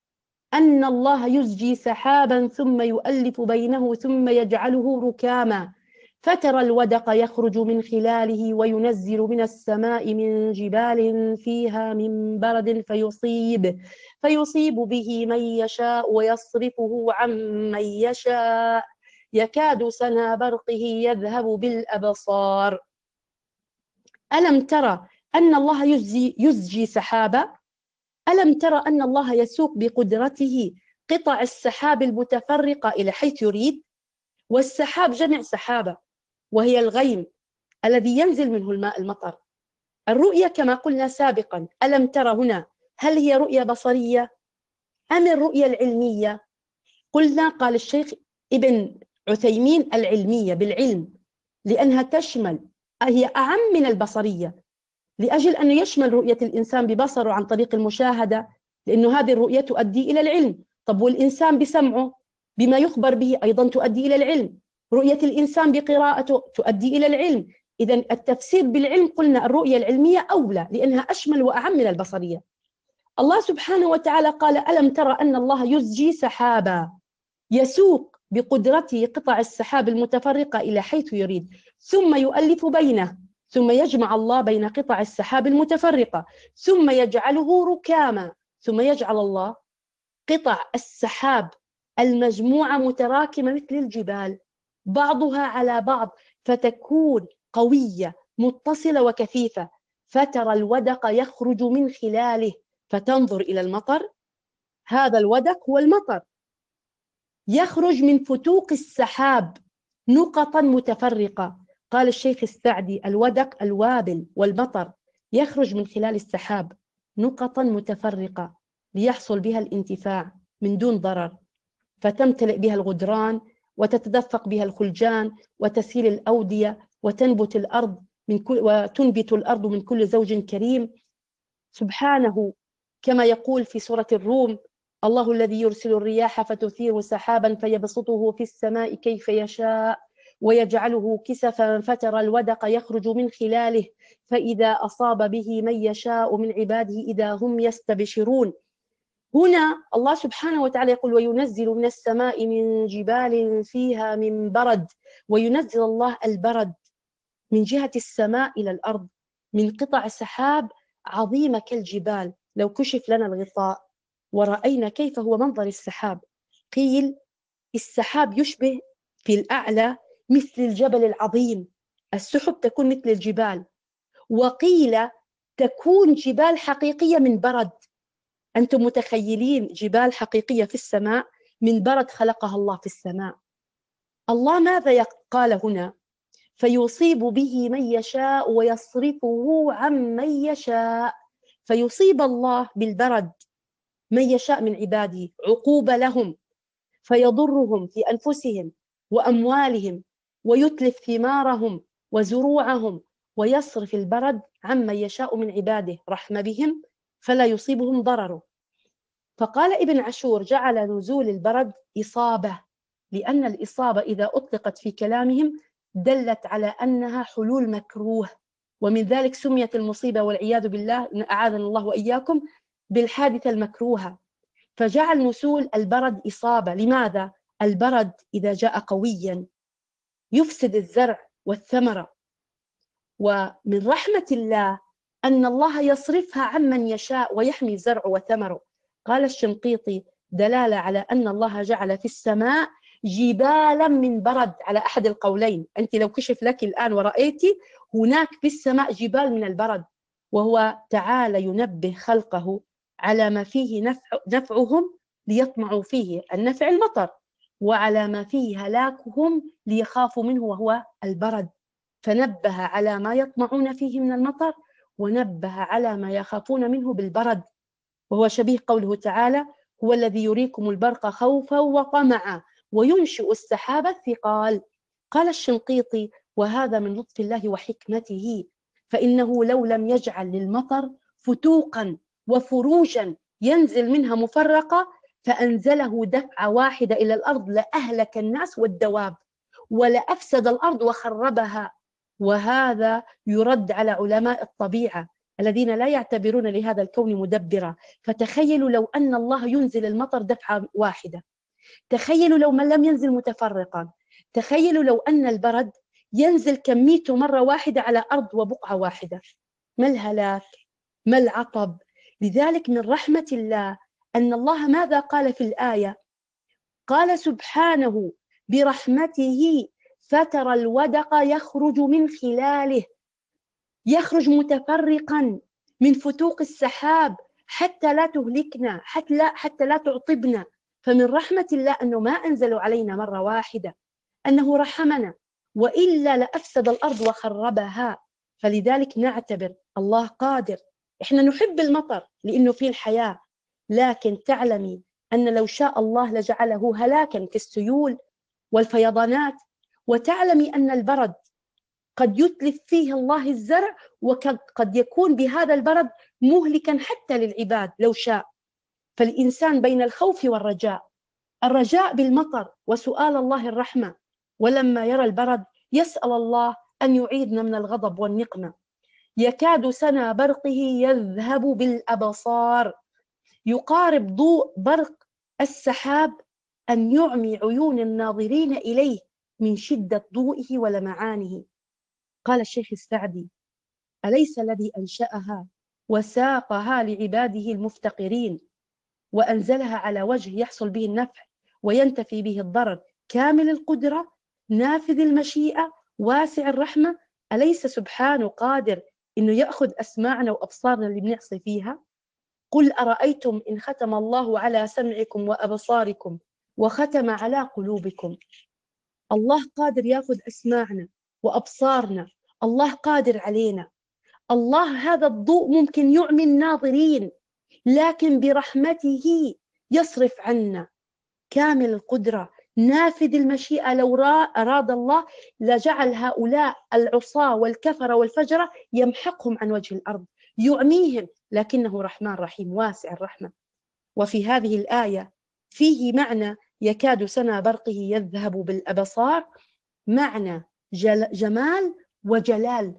أن الله يزجي سحابا ثم يؤلف بينه ثم يجعله ركاما فترى الودق يخرج من خلاله وينزل من السماء من جبال فيها من برد فيصيب به من يشاء ويصرفه عن من يشاء يكاد سنا برقه يذهب بالأبصار. ألم ترى أن الله يزجي سحابا؟ ألم ترى أن الله يسوق بقدرته قطع السحاب المتفرقة إلى حيث يريد؟ والسحاب جمع سحابة، وهي الغيم الذي ينزل منه الماء المطر. الرؤية كما قلنا سابقا، ألم ترى هنا هل هي رؤية بصرية أم الرؤية العلمية؟ قلنا قال الشيخ ابن عثيمين العلمية بالعلم، لأنها تشمل، هي أعم من البصرية، لأجل أن يشمل رؤية الإنسان ببصره عن طريق المشاهدة، لأنه هذه الرؤية تؤدي إلى العلم. طب والإنسان بسمعه بما يخبر به أيضا تؤدي إلى العلم. رؤية الإنسان بقراءته تؤدي إلى العلم. إذن التفسير بالعلم قلنا الرؤية العلمية أولى، لأنها أشمل وأعم من البصرية. الله سبحانه وتعالى قال ألم ترى أن الله يزجي سحابا، يسوق بقدرته قطع السحاب المتفرقة إلى حيث يريد، ثم يؤلف بينه، ثم يجمع الله بين قطع السحاب المتفرقة، ثم يجعله ركاما، ثم يجعل الله قطع السحاب المجموعة متراكمة مثل الجبال بعضها على بعض، فتكون قوية متصلة وكثيفة، فترى الودق يخرج من خلاله، فتنظر إلى المطر، هذا الودق هو المطر، يخرج من فتوق السحاب نقطا متفرقة. قال الشيخ السعدي الودق الوابل والمطر يخرج من خلال السحاب نقطا متفرقة ليحصل بها الانتفاع من دون ضرر، فتمتلئ بها الغدران وتتدفق بها الخلجان وتسيل الأودية وتنبت الأرض وتنبت الأرض من كل زوج كريم. سبحانه كما يقول في سورة الروم: الله الذي يرسل الرياح فتثير سحابا فيبسطه في السماء كيف يشاء ويجعله كسفا فترى الودق يخرج من خلاله فإذا أصاب به من يشاء من عباده إذا هم يستبشرون. هنا الله سبحانه وتعالى يقول: وينزل من السماء من جبال فيها من برد. وينزل الله البرد من جهة السماء إلى الأرض من قطع سحاب عظيمة كالجبال. لو كشف لنا الغطاء ورأينا كيف هو منظر السحاب، قيل السحاب يشبه في الأعلى مثل الجبل العظيم السحب تكون مثل الجبال، وقيل تكون جبال حقيقية من برد. أنتم متخيلين جبال حقيقية في السماء من برد خلقها الله في السماء. الله ماذا قال هنا؟ فيصيب به من يشاء ويصرفه عن من يشاء. فيصيب الله بالبرد من يشاء من عباده عقوبة لهم، فيضرهم في أنفسهم وأموالهم، ويتلف ثمارهم وزروعهم، ويصرف البرد عمن يشاء من عباده رحمة بهم فلا يصيبهم ضرره. فقال ابن عاشور جعل نزول البرد إصابة، لأن الإصابة إذا أطلقت في كلامهم دلت على أنها حلول مكروه، ومن ذلك سميت المصيبة والعياذ بالله أعاذنا الله وإياكم بالحادثة المكروهة. فجعل نزول البرد إصابة. لماذا؟ البرد إذا جاء قويا يفسد الزرع والثمرة، ومن رحمة الله أن الله يصرفها عمن يشاء ويحمي زرعه وثمره. قال الشنقيطي دلالة على أن الله جعل في السماء جبالا من برد، على أحد القولين. أنت لو كشف لك الآن ورأيتي هناك في السماء جبال من البرد، وهو تعالى ينبه خلقه على ما فيه نفعهم ليطمعوا فيه، النفع المطر، وعلى ما فيه هلاكهم ليخافوا منه وهو البرد. فنبه على ما يطمعون فيه من المطر، ونبه على ما يخافون منه بالبرد، وهو شبيه قوله تعالى هو الذي يريكم البرق خوفا وطمعا وينشئ السحاب الثقال. قال الشنقيطي وهذا من لطف الله وحكمته، فإنه لو لم يجعل للمطر فتوقا وفروجا ينزل منها مفرقة فأنزله دفعة واحدة إلى الأرض لأهلك الناس والدواب ولأفسد الأرض وخربها. وهذا يرد على علماء الطبيعة الذين لا يعتبرون لهذا الكون مدبرا. فتخيلوا لو أن الله ينزل المطر دفعة واحدة، تخيلوا لو من لم ينزل متفرقا، تخيلوا لو أن البرد ينزل كميته مرة واحدة على أرض وبقعة واحدة، ما الهلاك، ما العطب. لذلك من رحمة الله أن الله ماذا قال في الآية؟ قال سبحانه برحمته فترى الودق يخرج من خلاله، يخرج متفرقا من فتوق السحاب حتى لا تهلكنا، حتى لا تعطبنا. فمن رحمة الله أنه ما أنزلوا علينا مرة واحدة، أنه رحمنا، وإلا لأفسد الأرض وخربها. فلذلك نعتبر الله قادر. إحنا نحب المطر لأنه فيه الحياة، لكن تعلمي أن لو شاء الله لجعله هلاكا كالسيول والفيضانات. وتعلمي أن البرد قد يتلف فيه الله الزرع، وقد يكون بهذا البرد مهلكا حتى للعباد لو شاء. فالإنسان بين الخوف والرجاء، الرجاء بالمطر وسؤال الله الرحمة، ولما يرى البرد يسأل الله أن يعيدنا من الغضب والنقمة. يكاد سنا برقه يذهب بالأبصار، يقارب ضوء برق السحاب أن يعمي عيون الناظرين إليه من شدة ضوئه ولمعانه. قال الشيخ السعدي أليس الذي أنشأها وساقها لعباده المفتقرين وأنزلها على وجه يحصل به النفع وينتفي به الضرر، كامل القدرة، نافذ المشيئة، واسع الرحمة، أليس سبحانه قادر إنه يأخذ أسماعنا وأبصارنا اللي بنعصي فيها؟ قل أرأيتم إن ختم الله على سمعكم وأبصاركم وختم على قلوبكم. الله قادر يأخذ أسماعنا وأبصارنا، الله قادر علينا. الله هذا الضوء ممكن يعمي الناظرين، لكن برحمته يصرف عنا، كامل القدرة، نافذ المشيئة. لو أراد الله لجعل هؤلاء العصاة والكفرة والفجرة يمحقهم عن وجه الأرض، يعميهم، لكنه رحمن رحيم واسع الرحمة. وفي هذه الآية فيه معنى يكاد سنا برقه يذهب بالأبصار، معنى جمال وجلال.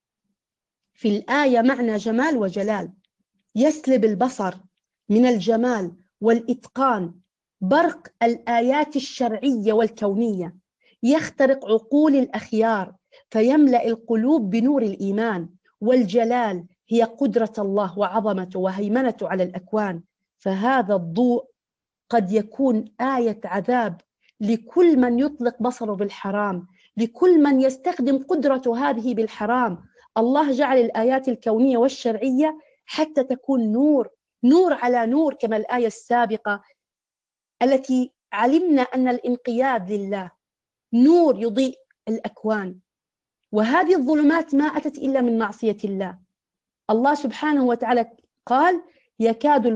في الآية معنى جمال وجلال، يسلب البصر من الجمال والإتقان. برق الآيات الشرعية والكونية يخترق عقول الأخيار فيملأ القلوب بنور الإيمان. والجلال هي قدرة الله وعظمته وهيمنته على الأكوان. فهذا الضوء قد يكون آية عذاب لكل من يطلق بصره بالحرام، لكل من يستخدم قدرته هذه بالحرام. الله جعل الآيات الكونية والشرعية حتى تكون نور، نور على نور، كما الآية السابقة التي علمنا أن الانقياد لله نور يضيء الأكوان، وهذه الظلمات ما أتت إلا من معصية الله. الله سبحانه وتعالى قال يكاد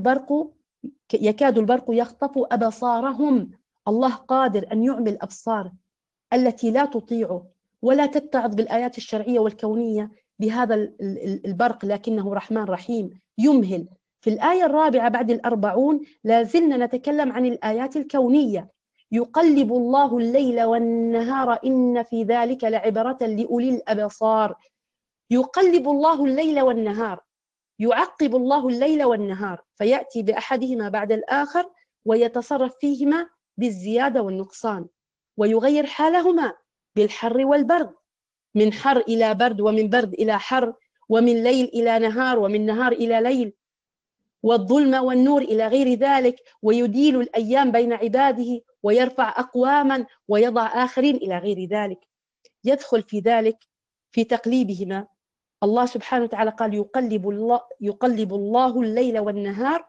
البرق يخطف أبصارهم. الله قادر أن يعمي الأبصار التي لا تطيعه ولا تتعظ بالآيات الشرعية والكونية بهذا البرق، لكنه رحمن رحيم يمهل. في الآية الرابعة بعد 40 لا زلنا نتكلم عن الآيات الكونية. يقلب الله الليل والنهار إن في ذلك لعبرة لأولي الأبصار. يقلب الله الليل والنهار، يعقب الله الليل والنهار، فيأتي بأحدهما بعد الآخر ويتصرف فيهما بالزيادة والنقصان، ويغير حالهما بالحر والبرد، من حر إلى برد، ومن برد إلى حر، ومن ليل إلى نهار، ومن نهار إلى ليل، والظلم والنور إلى غير ذلك، ويديل الأيام بين عباده ويرفع أقواما ويضع آخرين إلى غير ذلك. يدخل في ذلك في تقليبهما. الله سبحانه وتعالى قال يقلب الله الليل والنهار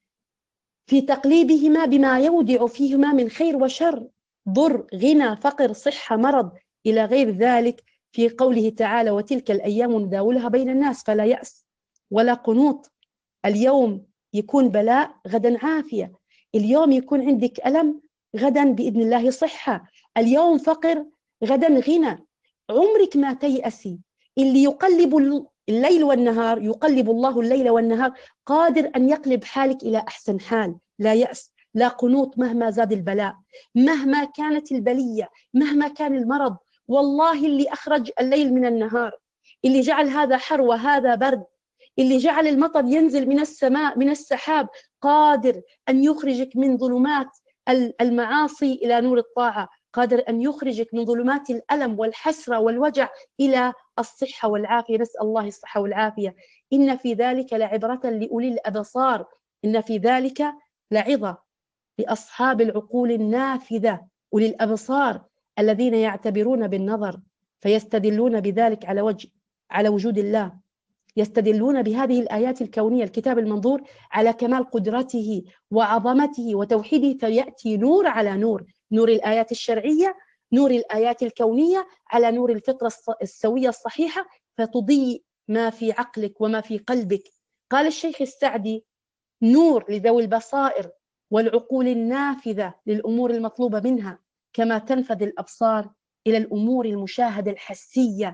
في تقليبهما بما يودع فيهما من خير وشر، ضر، غنى، فقر، صحة، مرض، إلى غير ذلك، في قوله تعالى وتلك الأيام نداولها بين الناس فلا يأس ولا قنوط. اليوم يكون بلاء غدا عافية، اليوم يكون عندك ألم غدا بإذن الله صحة، اليوم فقر غدا غنى. عمرك ما تيأسي. اللي يقلب الليل والنهار، يقلب الله الليل والنهار، قادر أن يقلب حالك إلى أحسن حال. لا يأس، لا قنوط، مهما زاد البلاء، مهما كانت البلية، مهما كان المرض. والله اللي أخرج الليل من النهار، اللي جعل هذا حر وهذا برد، اللي جعل المطر ينزل من السماء من السحاب، قادر أن يخرجك من ظلمات المعاصي إلى نور الطاعة، قادر أن يخرجك من ظلمات الألم والحسرة والوجع إلى الصحة والعافية. نسأل الله الصحة والعافية. إن في ذلك لعبرة لأولي الأبصار، إن في ذلك لعظة لأصحاب العقول النافذة، أولي الأبصار الذين يعتبرون بالنظر فيستدلون بذلك على وجود الله، يستدلون بهذه الآيات الكونية الكتاب المنظور على كمال قدرته وعظمته وتوحيده، فيأتي نور على نور، نور الآيات الشرعية، نور الآيات الكونية على نور الفطرة السوية الصحيحة، فتضيء ما في عقلك وما في قلبك. قال الشيخ السعدي نور لذوي البصائر والعقول النافذة للأمور المطلوبة منها، كما تنفذ الأبصار إلى الأمور المشاهدة الحسية.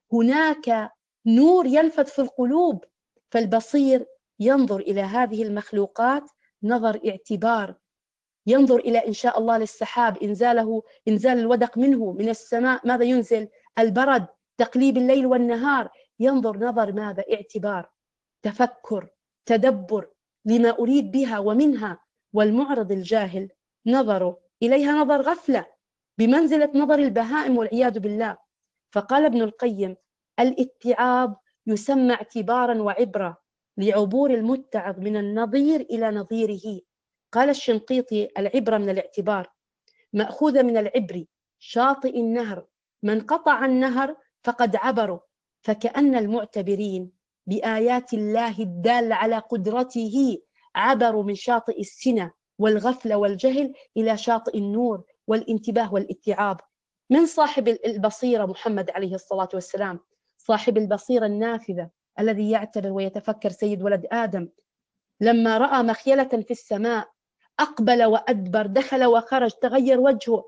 هناك نور ينفذ في القلوب، فالبصير ينظر إلى هذه المخلوقات نظر اعتبار، ينظر إلى إن شاء الله للسحاب إنزال الودق منه من السماء، ماذا ينزل؟ البرد، تقليب الليل والنهار، ينظر نظر ماذا؟ اعتبار، تفكر، تدبر لما أريد بها ومنها. والمعرض الجاهل نظره إليها نظر غفلة بمنزلة نظر البهائم والعياذ بالله. فقال ابن القيم الاتعاظ يسمى اعتبارا وعبرة لعبور المتعظ من النظير إلى نظيره. قال الشنقيطي العبرة من الاعتبار مأخوذة من العبر، شاطئ النهر، من قطع النهر فقد عبروا، فكأن المعتبرين بآيات الله الدالة على قدرته عبروا من شاطئ السنة والغفلة والجهل إلى شاطئ النور والانتباه والاتعاظ. من صاحب البصيرة؟ محمد عليه الصلاة والسلام، صاحب البصيرة النافذة الذي يعتبر ويتفكر سيد ولد آدم. لما رأى مخيلة في السماء أقبل وأدبر، دخل وخرج، تغير وجهه،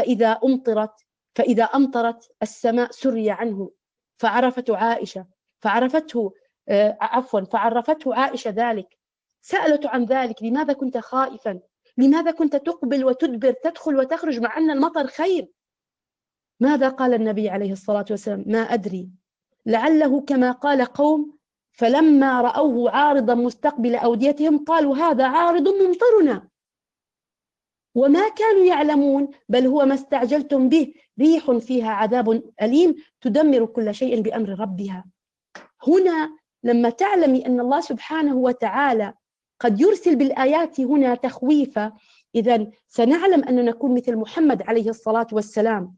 فإذا أمطرت السماء سري عنه، فعرفته عائشة ذلك، سألته عن ذلك، لماذا كنت خائفا؟ لماذا كنت تقبل وتدبر، تدخل وتخرج مع أن المطر خير؟ ماذا قال النبي عليه الصلاة والسلام؟ ما أدري، لعله كما قال قوم فلما رأوه عارضا مستقبل أوديتهم قالوا هذا عارض ممطرنا، وما كانوا يعلمون بل هو ما استعجلتم به، ريح فيها عذاب أليم تدمر كل شيء بأمر ربها. هنا لما تعلمي أن الله سبحانه وتعالى قد يرسل بالآيات هنا تخويفا، إذن سنعلم أن نكون مثل محمد عليه الصلاة والسلام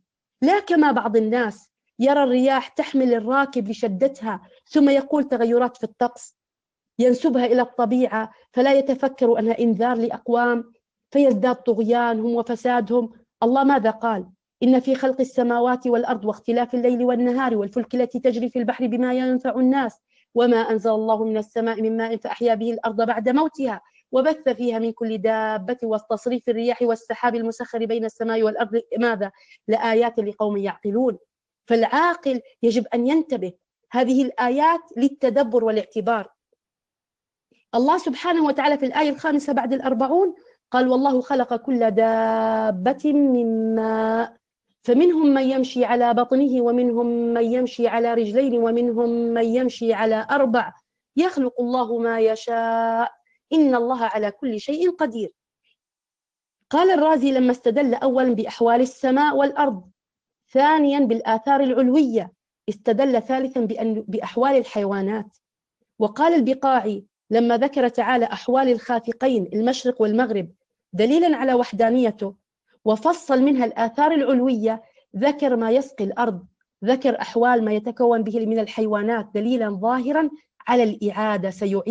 لا كما بعض الناس يرى الرياح تحمل الراكب لشدتها ثم يقول تغيرات في الطقس، ينسبها إلى الطبيعة فلا يتفكر أنها إنذار لأقوام فيزداد طغيانهم وفسادهم. الله ماذا قال؟ إن في خلق السماوات والأرض واختلاف الليل والنهار والفلك التي تجري في البحر بما ينفع الناس وما أنزل الله من السماء من ماء فأحيا به الأرض بعد موتها وبث فيها من كل دابة وتصريف الرياح والسحاب المسخر بين السماء والأرض ماذا؟ لآيات لقوم يعقلون. فالعاقل يجب أن ينتبه، هذه الآيات للتدبر والاعتبار. الله سبحانه وتعالى في الآية 5 بعد 40 قال والله خلق كل دابة من ماء فمنهم من يمشي على بطنه ومنهم من يمشي على رجلين ومنهم من يمشي على 4 يخلق الله ما يشاء إن الله على كل شيء قدير. قال الرازي لما استدل أولا بأحوال السماء والأرض، ثانيا بالآثار العلوية، استدل ثالثا بأحوال الحيوانات. وقال البقاعي لما ذكر تعالى أحوال الخافقين المشرق والمغرب دليلا على وحدانيته وفصل منها الآثار العلوية، ذكر ما يسقي الأرض، ذكر أحوال ما يتكون به من الحيوانات دليلا ظاهرا على الإعادة،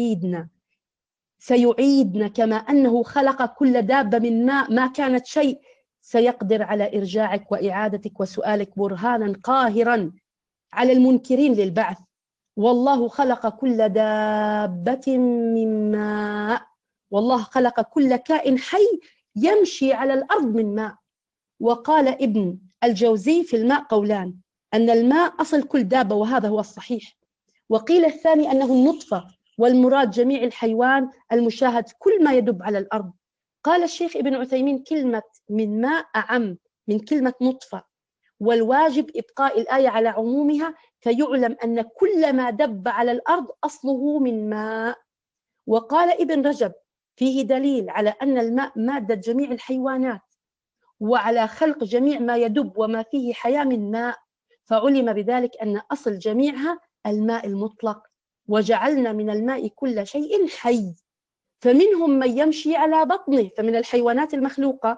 سيعيدنا كما أنه خلق كل دابة من ماء ما كانت شيء، سيقدر على إرجاعك وإعادتك وسؤالك برهانا قاهرا على المنكرين للبعث. والله خلق كل دابة من ماء، والله خلق كل كائن حي يمشي على الأرض من ماء. وقال ابن الجوزي في الماء قولان، أن الماء أصل كل دابة وهذا هو الصحيح، وقيل الثاني أنه النطفة والمراد جميع الحيوان المشاهد كل ما يدب على الأرض. قال الشيخ ابن عثيمين كلمة من ماء أعم من كلمة نطفة، والواجب إبقاء الآية على عمومها فيعلم أن كل ما دب على الأرض أصله من ماء. وقال ابن رجب فيه دليل على أن الماء مادة جميع الحيوانات وعلى خلق جميع ما يدب وما فيه حياة من ماء، فعلم بذلك أن أصل جميعها الماء المطلق، وجعلنا من الماء كل شيء حي، فمنهم من يمشي على بطنه، فمن الحيوانات المخلوقة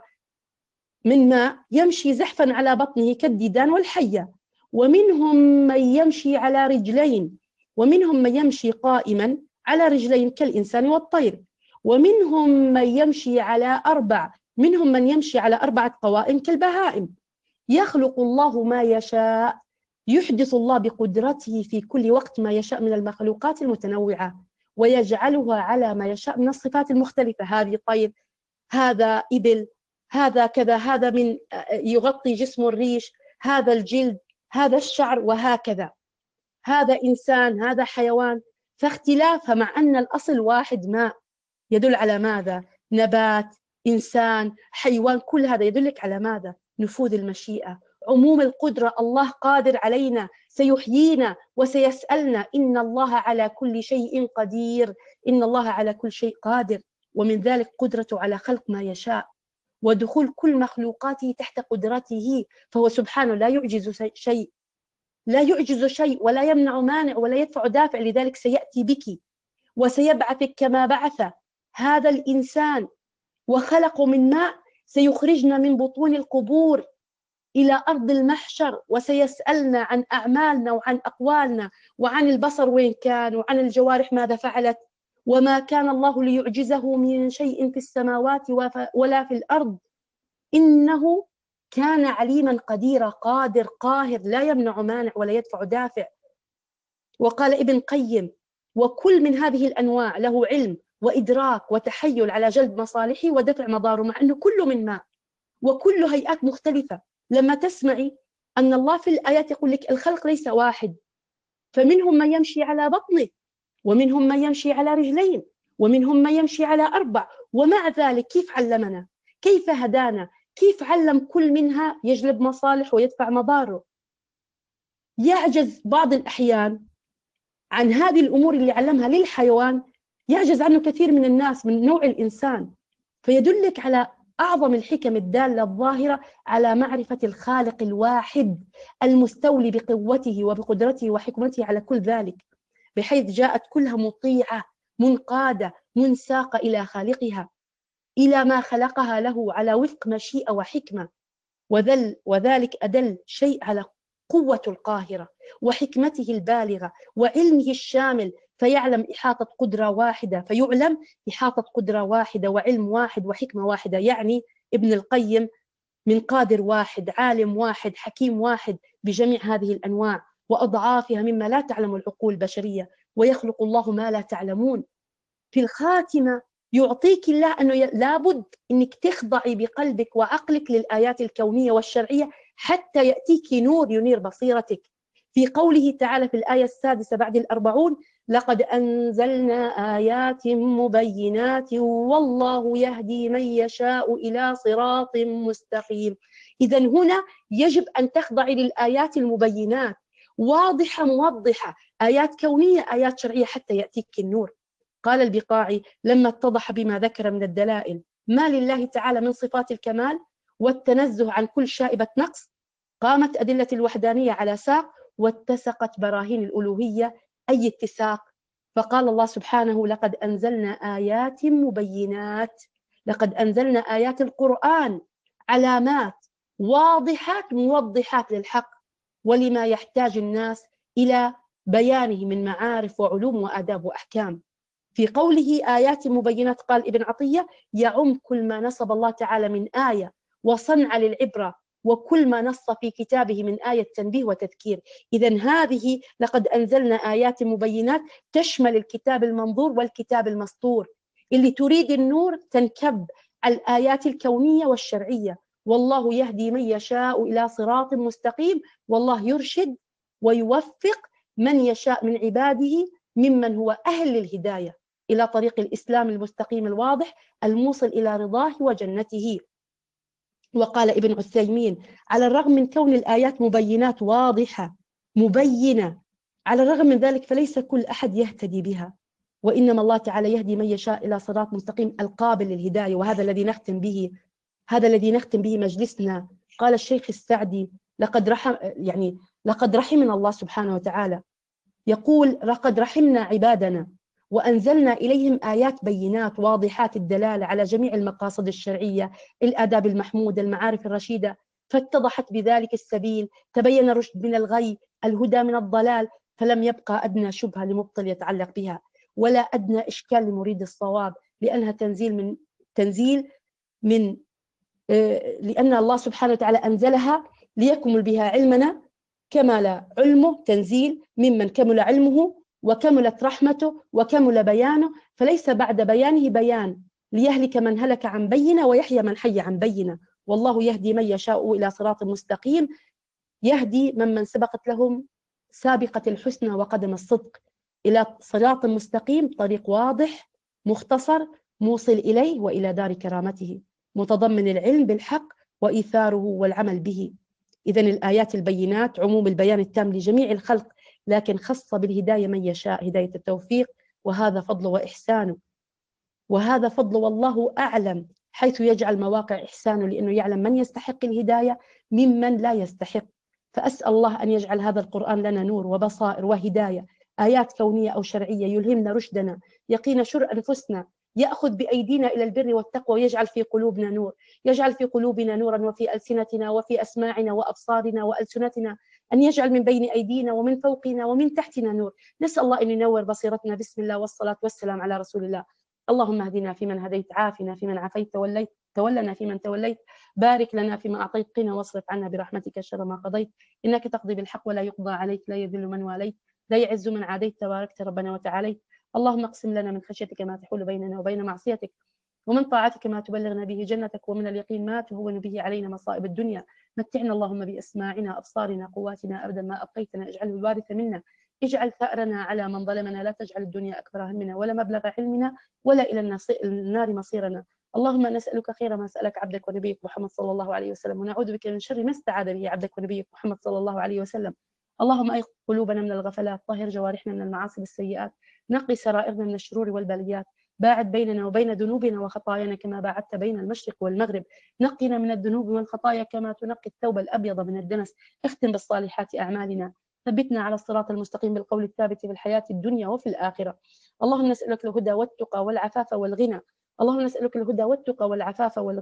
من ماء يمشي زحفا على بطنه كالديدان والحية، ومنهم من يمشي على رجلين، ومنهم من يمشي قائما على رجلين كالإنسان والطير، ومنهم من يمشي على 4، منهم من يمشي على 4 قوائم كالبهائم. يخلق الله ما يشاء، يحدث الله بقدرته في كل وقت ما يشاء من المخلوقات المتنوعة ويجعلها على ما يشاء من الصفات المختلفة، هذه طير، هذا إبل، هذا كذا، هذا من يغطي جسم الريش، هذا الجلد، هذا الشعر، وهكذا، هذا إنسان، هذا حيوان. فاختلافها مع أن الأصل واحد ماء يدل على ماذا؟ نبات، إنسان، حيوان، كل هذا يدلك على ماذا؟ نفوذ المشيئة، عموم القدرة. الله قادر علينا، سيحيينا وسيسألنا. إن الله على كل شيء قدير، إن الله على كل شيء قادر، ومن ذلك قدرته على خلق ما يشاء ودخول كل مخلوقاته تحت قدرته، فهو سبحانه لا يعجز شيء، لا يعجز شيء ولا يمنع مانع ولا يدفع دافع. لذلك سيأتي بك وسيبعثك كما بعث هذا الإنسان وخلقه من ماء، سيخرجنا من بطون القبور إلى أرض المحشر وسيسألنا عن أعمالنا وعن أقوالنا وعن البصر وين كان وعن الجوارح ماذا فعلت. وما كان الله ليعجزه من شيء في السماوات ولا في الأرض إنه كان عليما قديرا، قادر قاهر لا يمنع مانع ولا يدفع دافع. وقال ابن قيم وكل من هذه الأنواع له علم وإدراك وتحيل على جلب مصالحه ودفع مضاره، مع أنه كله من ماء وكل هيئات مختلفة. لما تسمعي أن الله في الآيات يقول لك الخلق ليس واحد، فمنهم من يمشي على بطنه ومنهم من يمشي على رجلين ومنهم من يمشي على 4، ومع ذلك كيف علمنا؟ كيف هدانا؟ كيف علم كل منها يجلب مصالح ويدفع مضاره؟ يعجز بعض الأحيان عن هذه الأمور اللي علمها للحيوان، يعجز عنه كثير من الناس من نوع الإنسان. فيدلك على أعظم الحكم الدالة الظاهرة على معرفة الخالق الواحد المستولي بقوته وبقدرته وحكمته على كل ذلك، بحيث جاءت كلها مطيعة منقادة منساقة إلى خالقها، إلى ما خلقها له على وفق مشيئة وحكمة. وذلك أدل شيء على قوة القاهرة وحكمته البالغة وعلمه الشامل، فيعلم إحاطة قدرة واحدة، فيعلم إحاطة قدرة واحدة وعلم واحد وحكمة واحدة. يعني ابن القيم من قادر واحد، عالم واحد، حكيم واحد بجميع هذه الأنواع وأضعافها مما لا تعلم العقول البشرية، ويخلق الله ما لا تعلمون. في الخاتمة يعطيك الله أنه لابد أنك تخضعي بقلبك وعقلك للآيات الكونية والشرعية حتى يأتيك نور ينير بصيرتك. في قوله تعالى في الآية السادسة بعد 40: لقد أنزلنا آيات مبينات والله يهدي من يشاء إلى صراط مستقيم. إذا هنا يجب أن تخضعي للآيات المبينات، واضحة موضحة، آيات كونية آيات شرعية حتى يأتيك النور. قال البقاعي لما اتضح بما ذكر من الدلائل ما لله تعالى من صفات الكمال والتنزه عن كل شائبة نقص، قامت أدلة الوحدانية على ساق واتسقت براهين الألوهية أي اتساق. فقال الله سبحانه: لقد أنزلنا آيات مبينات. لقد أنزلنا آيات القرآن علامات واضحات موضحات للحق ولما يحتاج الناس إلى بيانه من معارف وعلوم وآداب وأحكام. في قوله آيات مبينات قال ابن عطية: يعم كل ما نصب الله تعالى من آية وصنع للعبرة، وكل ما نص في كتابه من آية تنبيه وتذكير. إذن هذه لقد أنزلنا آيات مبينات تشمل الكتاب المنظور والكتاب المسطور. اللي تريد النور تنكب على الآيات الكونية والشرعية. والله يهدي من يشاء إلى صراط مستقيم، والله يرشد ويوفق من يشاء من عباده ممن هو أهل للهداية إلى طريق الإسلام المستقيم الواضح الموصل إلى رضاه وجنته. وقال ابن عثيمين: على الرغم من كون الآيات مبينات واضحة مبينة، على الرغم من ذلك فليس كل أحد يهتدي بها، وإنما الله تعالى يهدي من يشاء إلى صراط مستقيم القابل للهداية. وهذا الذي نختم به، هذا الذي نختم به مجلسنا. قال الشيخ السعدي: لقد رحمنا الله سبحانه وتعالى، يقول: لقد رحمنا عبادنا وأنزلنا إليهم آيات بينات واضحات الدلالة على جميع المقاصد الشرعية، الآداب المحمودة، المعارف الرشيدة، فاتضحت بذلك السبيل، تبين الرشد من الغي، الهدى من الضلال، فلم يبقى أدنى شبهة لمبطل يتعلق بها، ولا أدنى إشكال لمريد الصواب، لأنها تنزيل من لأن الله سبحانه وتعالى أنزلها ليكمل بها علمنا، كمل علمه، تنزيل ممن كمل علمه وكملت رحمته وكمل بيانه، فليس بعد بيانه بيان، ليهلك من هلك عن بينة ويحيى من حي عن بينة. والله يهدي من يشاء إلى صراط مستقيم، يهدي من سبقت لهم سابقة الحسنى وقدم الصدق إلى صراط مستقيم، طريق واضح مختصر موصل إليه وإلى دار كرامته، متضمن العلم بالحق وإيثاره والعمل به. إذن الآيات البينات عموم البيان التام لجميع الخلق، لكن خص بالهداية من يشاء هداية التوفيق، وهذا فضل وإحسانه، وهذا فضل والله أعلم، حيث يجعل مواقع إحسانه، لأنه يعلم من يستحق الهداية ممن لا يستحق. فأسأل الله أن يجعل هذا القرآن لنا نور وبصائر وهداية، آيات كونية أو شرعية، يلهمنا رشدنا، يقينا شر أنفسنا، يأخذ بأيدينا إلى البر والتقوى، ويجعل في قلوبنا نور، يجعل في قلوبنا نورا وفي ألسنتنا وفي أسماعنا وأبصارنا وألسنتنا، أن يجعل من بين أيدينا ومن فوقنا ومن تحتنا نور. نسأل الله أن ينور بصيرتنا. بسم الله والصلاة والسلام على رسول الله. اللهم اهدنا فيمن هديت، عافنا فيمن عافيت، تولنا فيمن توليت، بارك لنا فيما أعطيت، قنا واصرف عنا برحمتك شر ما قضيت، إنك تقضي بالحق ولا يقضى عليك، لا يذل من واليت، لا يعز من عاديت، تباركت ربنا وتعاليت. اللهم اقسم لنا من خشيتك ما تحول بيننا وبين معصيتك، ومن طاعتك ما تبلغنا به جنتك، ومن اليقين ما تهون به علينا مصائب الدنيا. متعنا اللهم بأسماعنا، أبصارنا، قواتنا أبدا ما أبقيتنا، اجعله الوارث منا، اجعل ثأرنا على من ظلمنا، لا تجعل الدنيا أكبر همنا ولا مبلغ علمنا ولا إلى النار مصيرنا. اللهم نسألك خير ما سألك عبدك ونبيك محمد صلى الله عليه وسلم، ونعوذ بك من شر ما استعاذ به عبدك ونبيك محمد صلى الله عليه وسلم. اللهم أيقظ قلوبنا من الغفلات، طهر جوارحنا من المعاصي والسيئات، نقي سرائرنا من الشرور والبليات، باعد بيننا وبين ذنوبنا وخطايانا كما باعدت بين المشرق والمغرب، نقنا من الذنوب والخطايا كما تنقي الثوب الأبيض من الدنس، اختم بالصالحات أعمالنا، ثبتنا على الصراط المستقيم بالقول الثابت في الحياة الدنيا وفي الآخرة. اللهم نسألك الهدى والتقى والعفاف والغنى، اللهم نسألك الهدى والتقى والعفاف والغنى،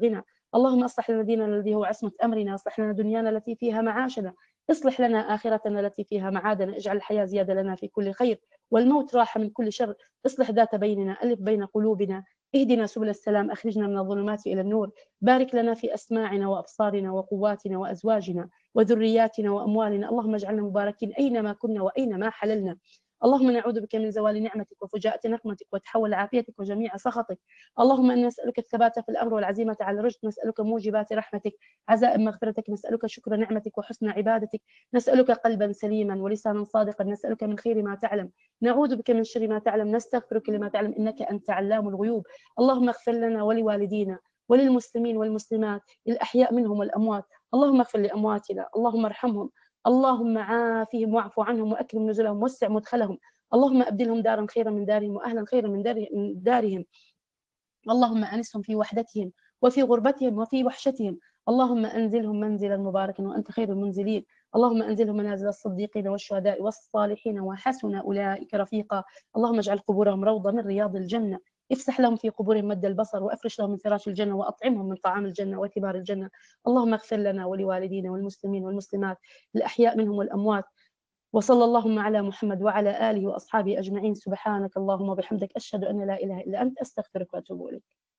اللهم أصلح لنا ديننا الذي هو عصمة أمرنا، واصلح لنا دنيانا التي فيها معاشنا، اصلح لنا آخرتنا التي فيها معادنا، اجعل الحياة زيادة لنا في كل خير والموت راحة من كل شر، اصلح ذات بيننا، ألف بين قلوبنا، اهدنا سبل السلام، أخرجنا من الظلمات إلى النور، بارك لنا في أسماعنا وأبصارنا وقواتنا وأزواجنا وذرياتنا وأموالنا، اللهم اجعلنا مباركين أينما كنا وأينما حللنا. اللهم نعوذ بك من زوال نعمتك وفجاءة نقمتك وتحول عافيتك وجميع سخطك. اللهم إنا نسألك الثبات في الأمر والعزيمة على الرشد، نسألك موجبات رحمتك، عزائم مغفرتك، نسألك شكر نعمتك وحسن عبادتك، نسألك قلبا سليما ولسانا صادقا، نسألك من خير ما تعلم، نعوذ بك من شر ما تعلم، نستغفرك لما تعلم إنك أنت علام الغيوب. اللهم اغفر لنا ولوالدينا وللمسلمين والمسلمات الأحياء منهم والأموات، اللهم اغفر لأمواتنا، اللهم ارحمهم، اللهم عافهم واعف عنهم وأكرم نزلهم وسع مدخلهم، اللهم أبدلهم دارا خيرا من دارهم وأهلا خيرا من دارهم، اللهم أنسهم في وحدتهم وفي غربتهم وفي وحشتهم، اللهم أنزلهم منزلا مباركا وأنت خير المنزلين، اللهم أنزلهم منازل الصديقين والشهداء والصالحين وحسن أولئك رفيقا، اللهم اجعل قبورهم روضة من رياض الجنة، افسح لهم في قبورهم مد البصر وافرش لهم من فراش الجنة وأطعمهم من طعام الجنة وثمار الجنة. اللهم اغفر لنا ولوالدينا والمسلمين والمسلمات الأحياء منهم والأموات، وصلى اللهم على محمد وعلى آله وأصحابه أجمعين. سبحانك اللهم وبحمدك، أشهد أن لا إله إلا أنت، أستغفرك وأتوب إليك.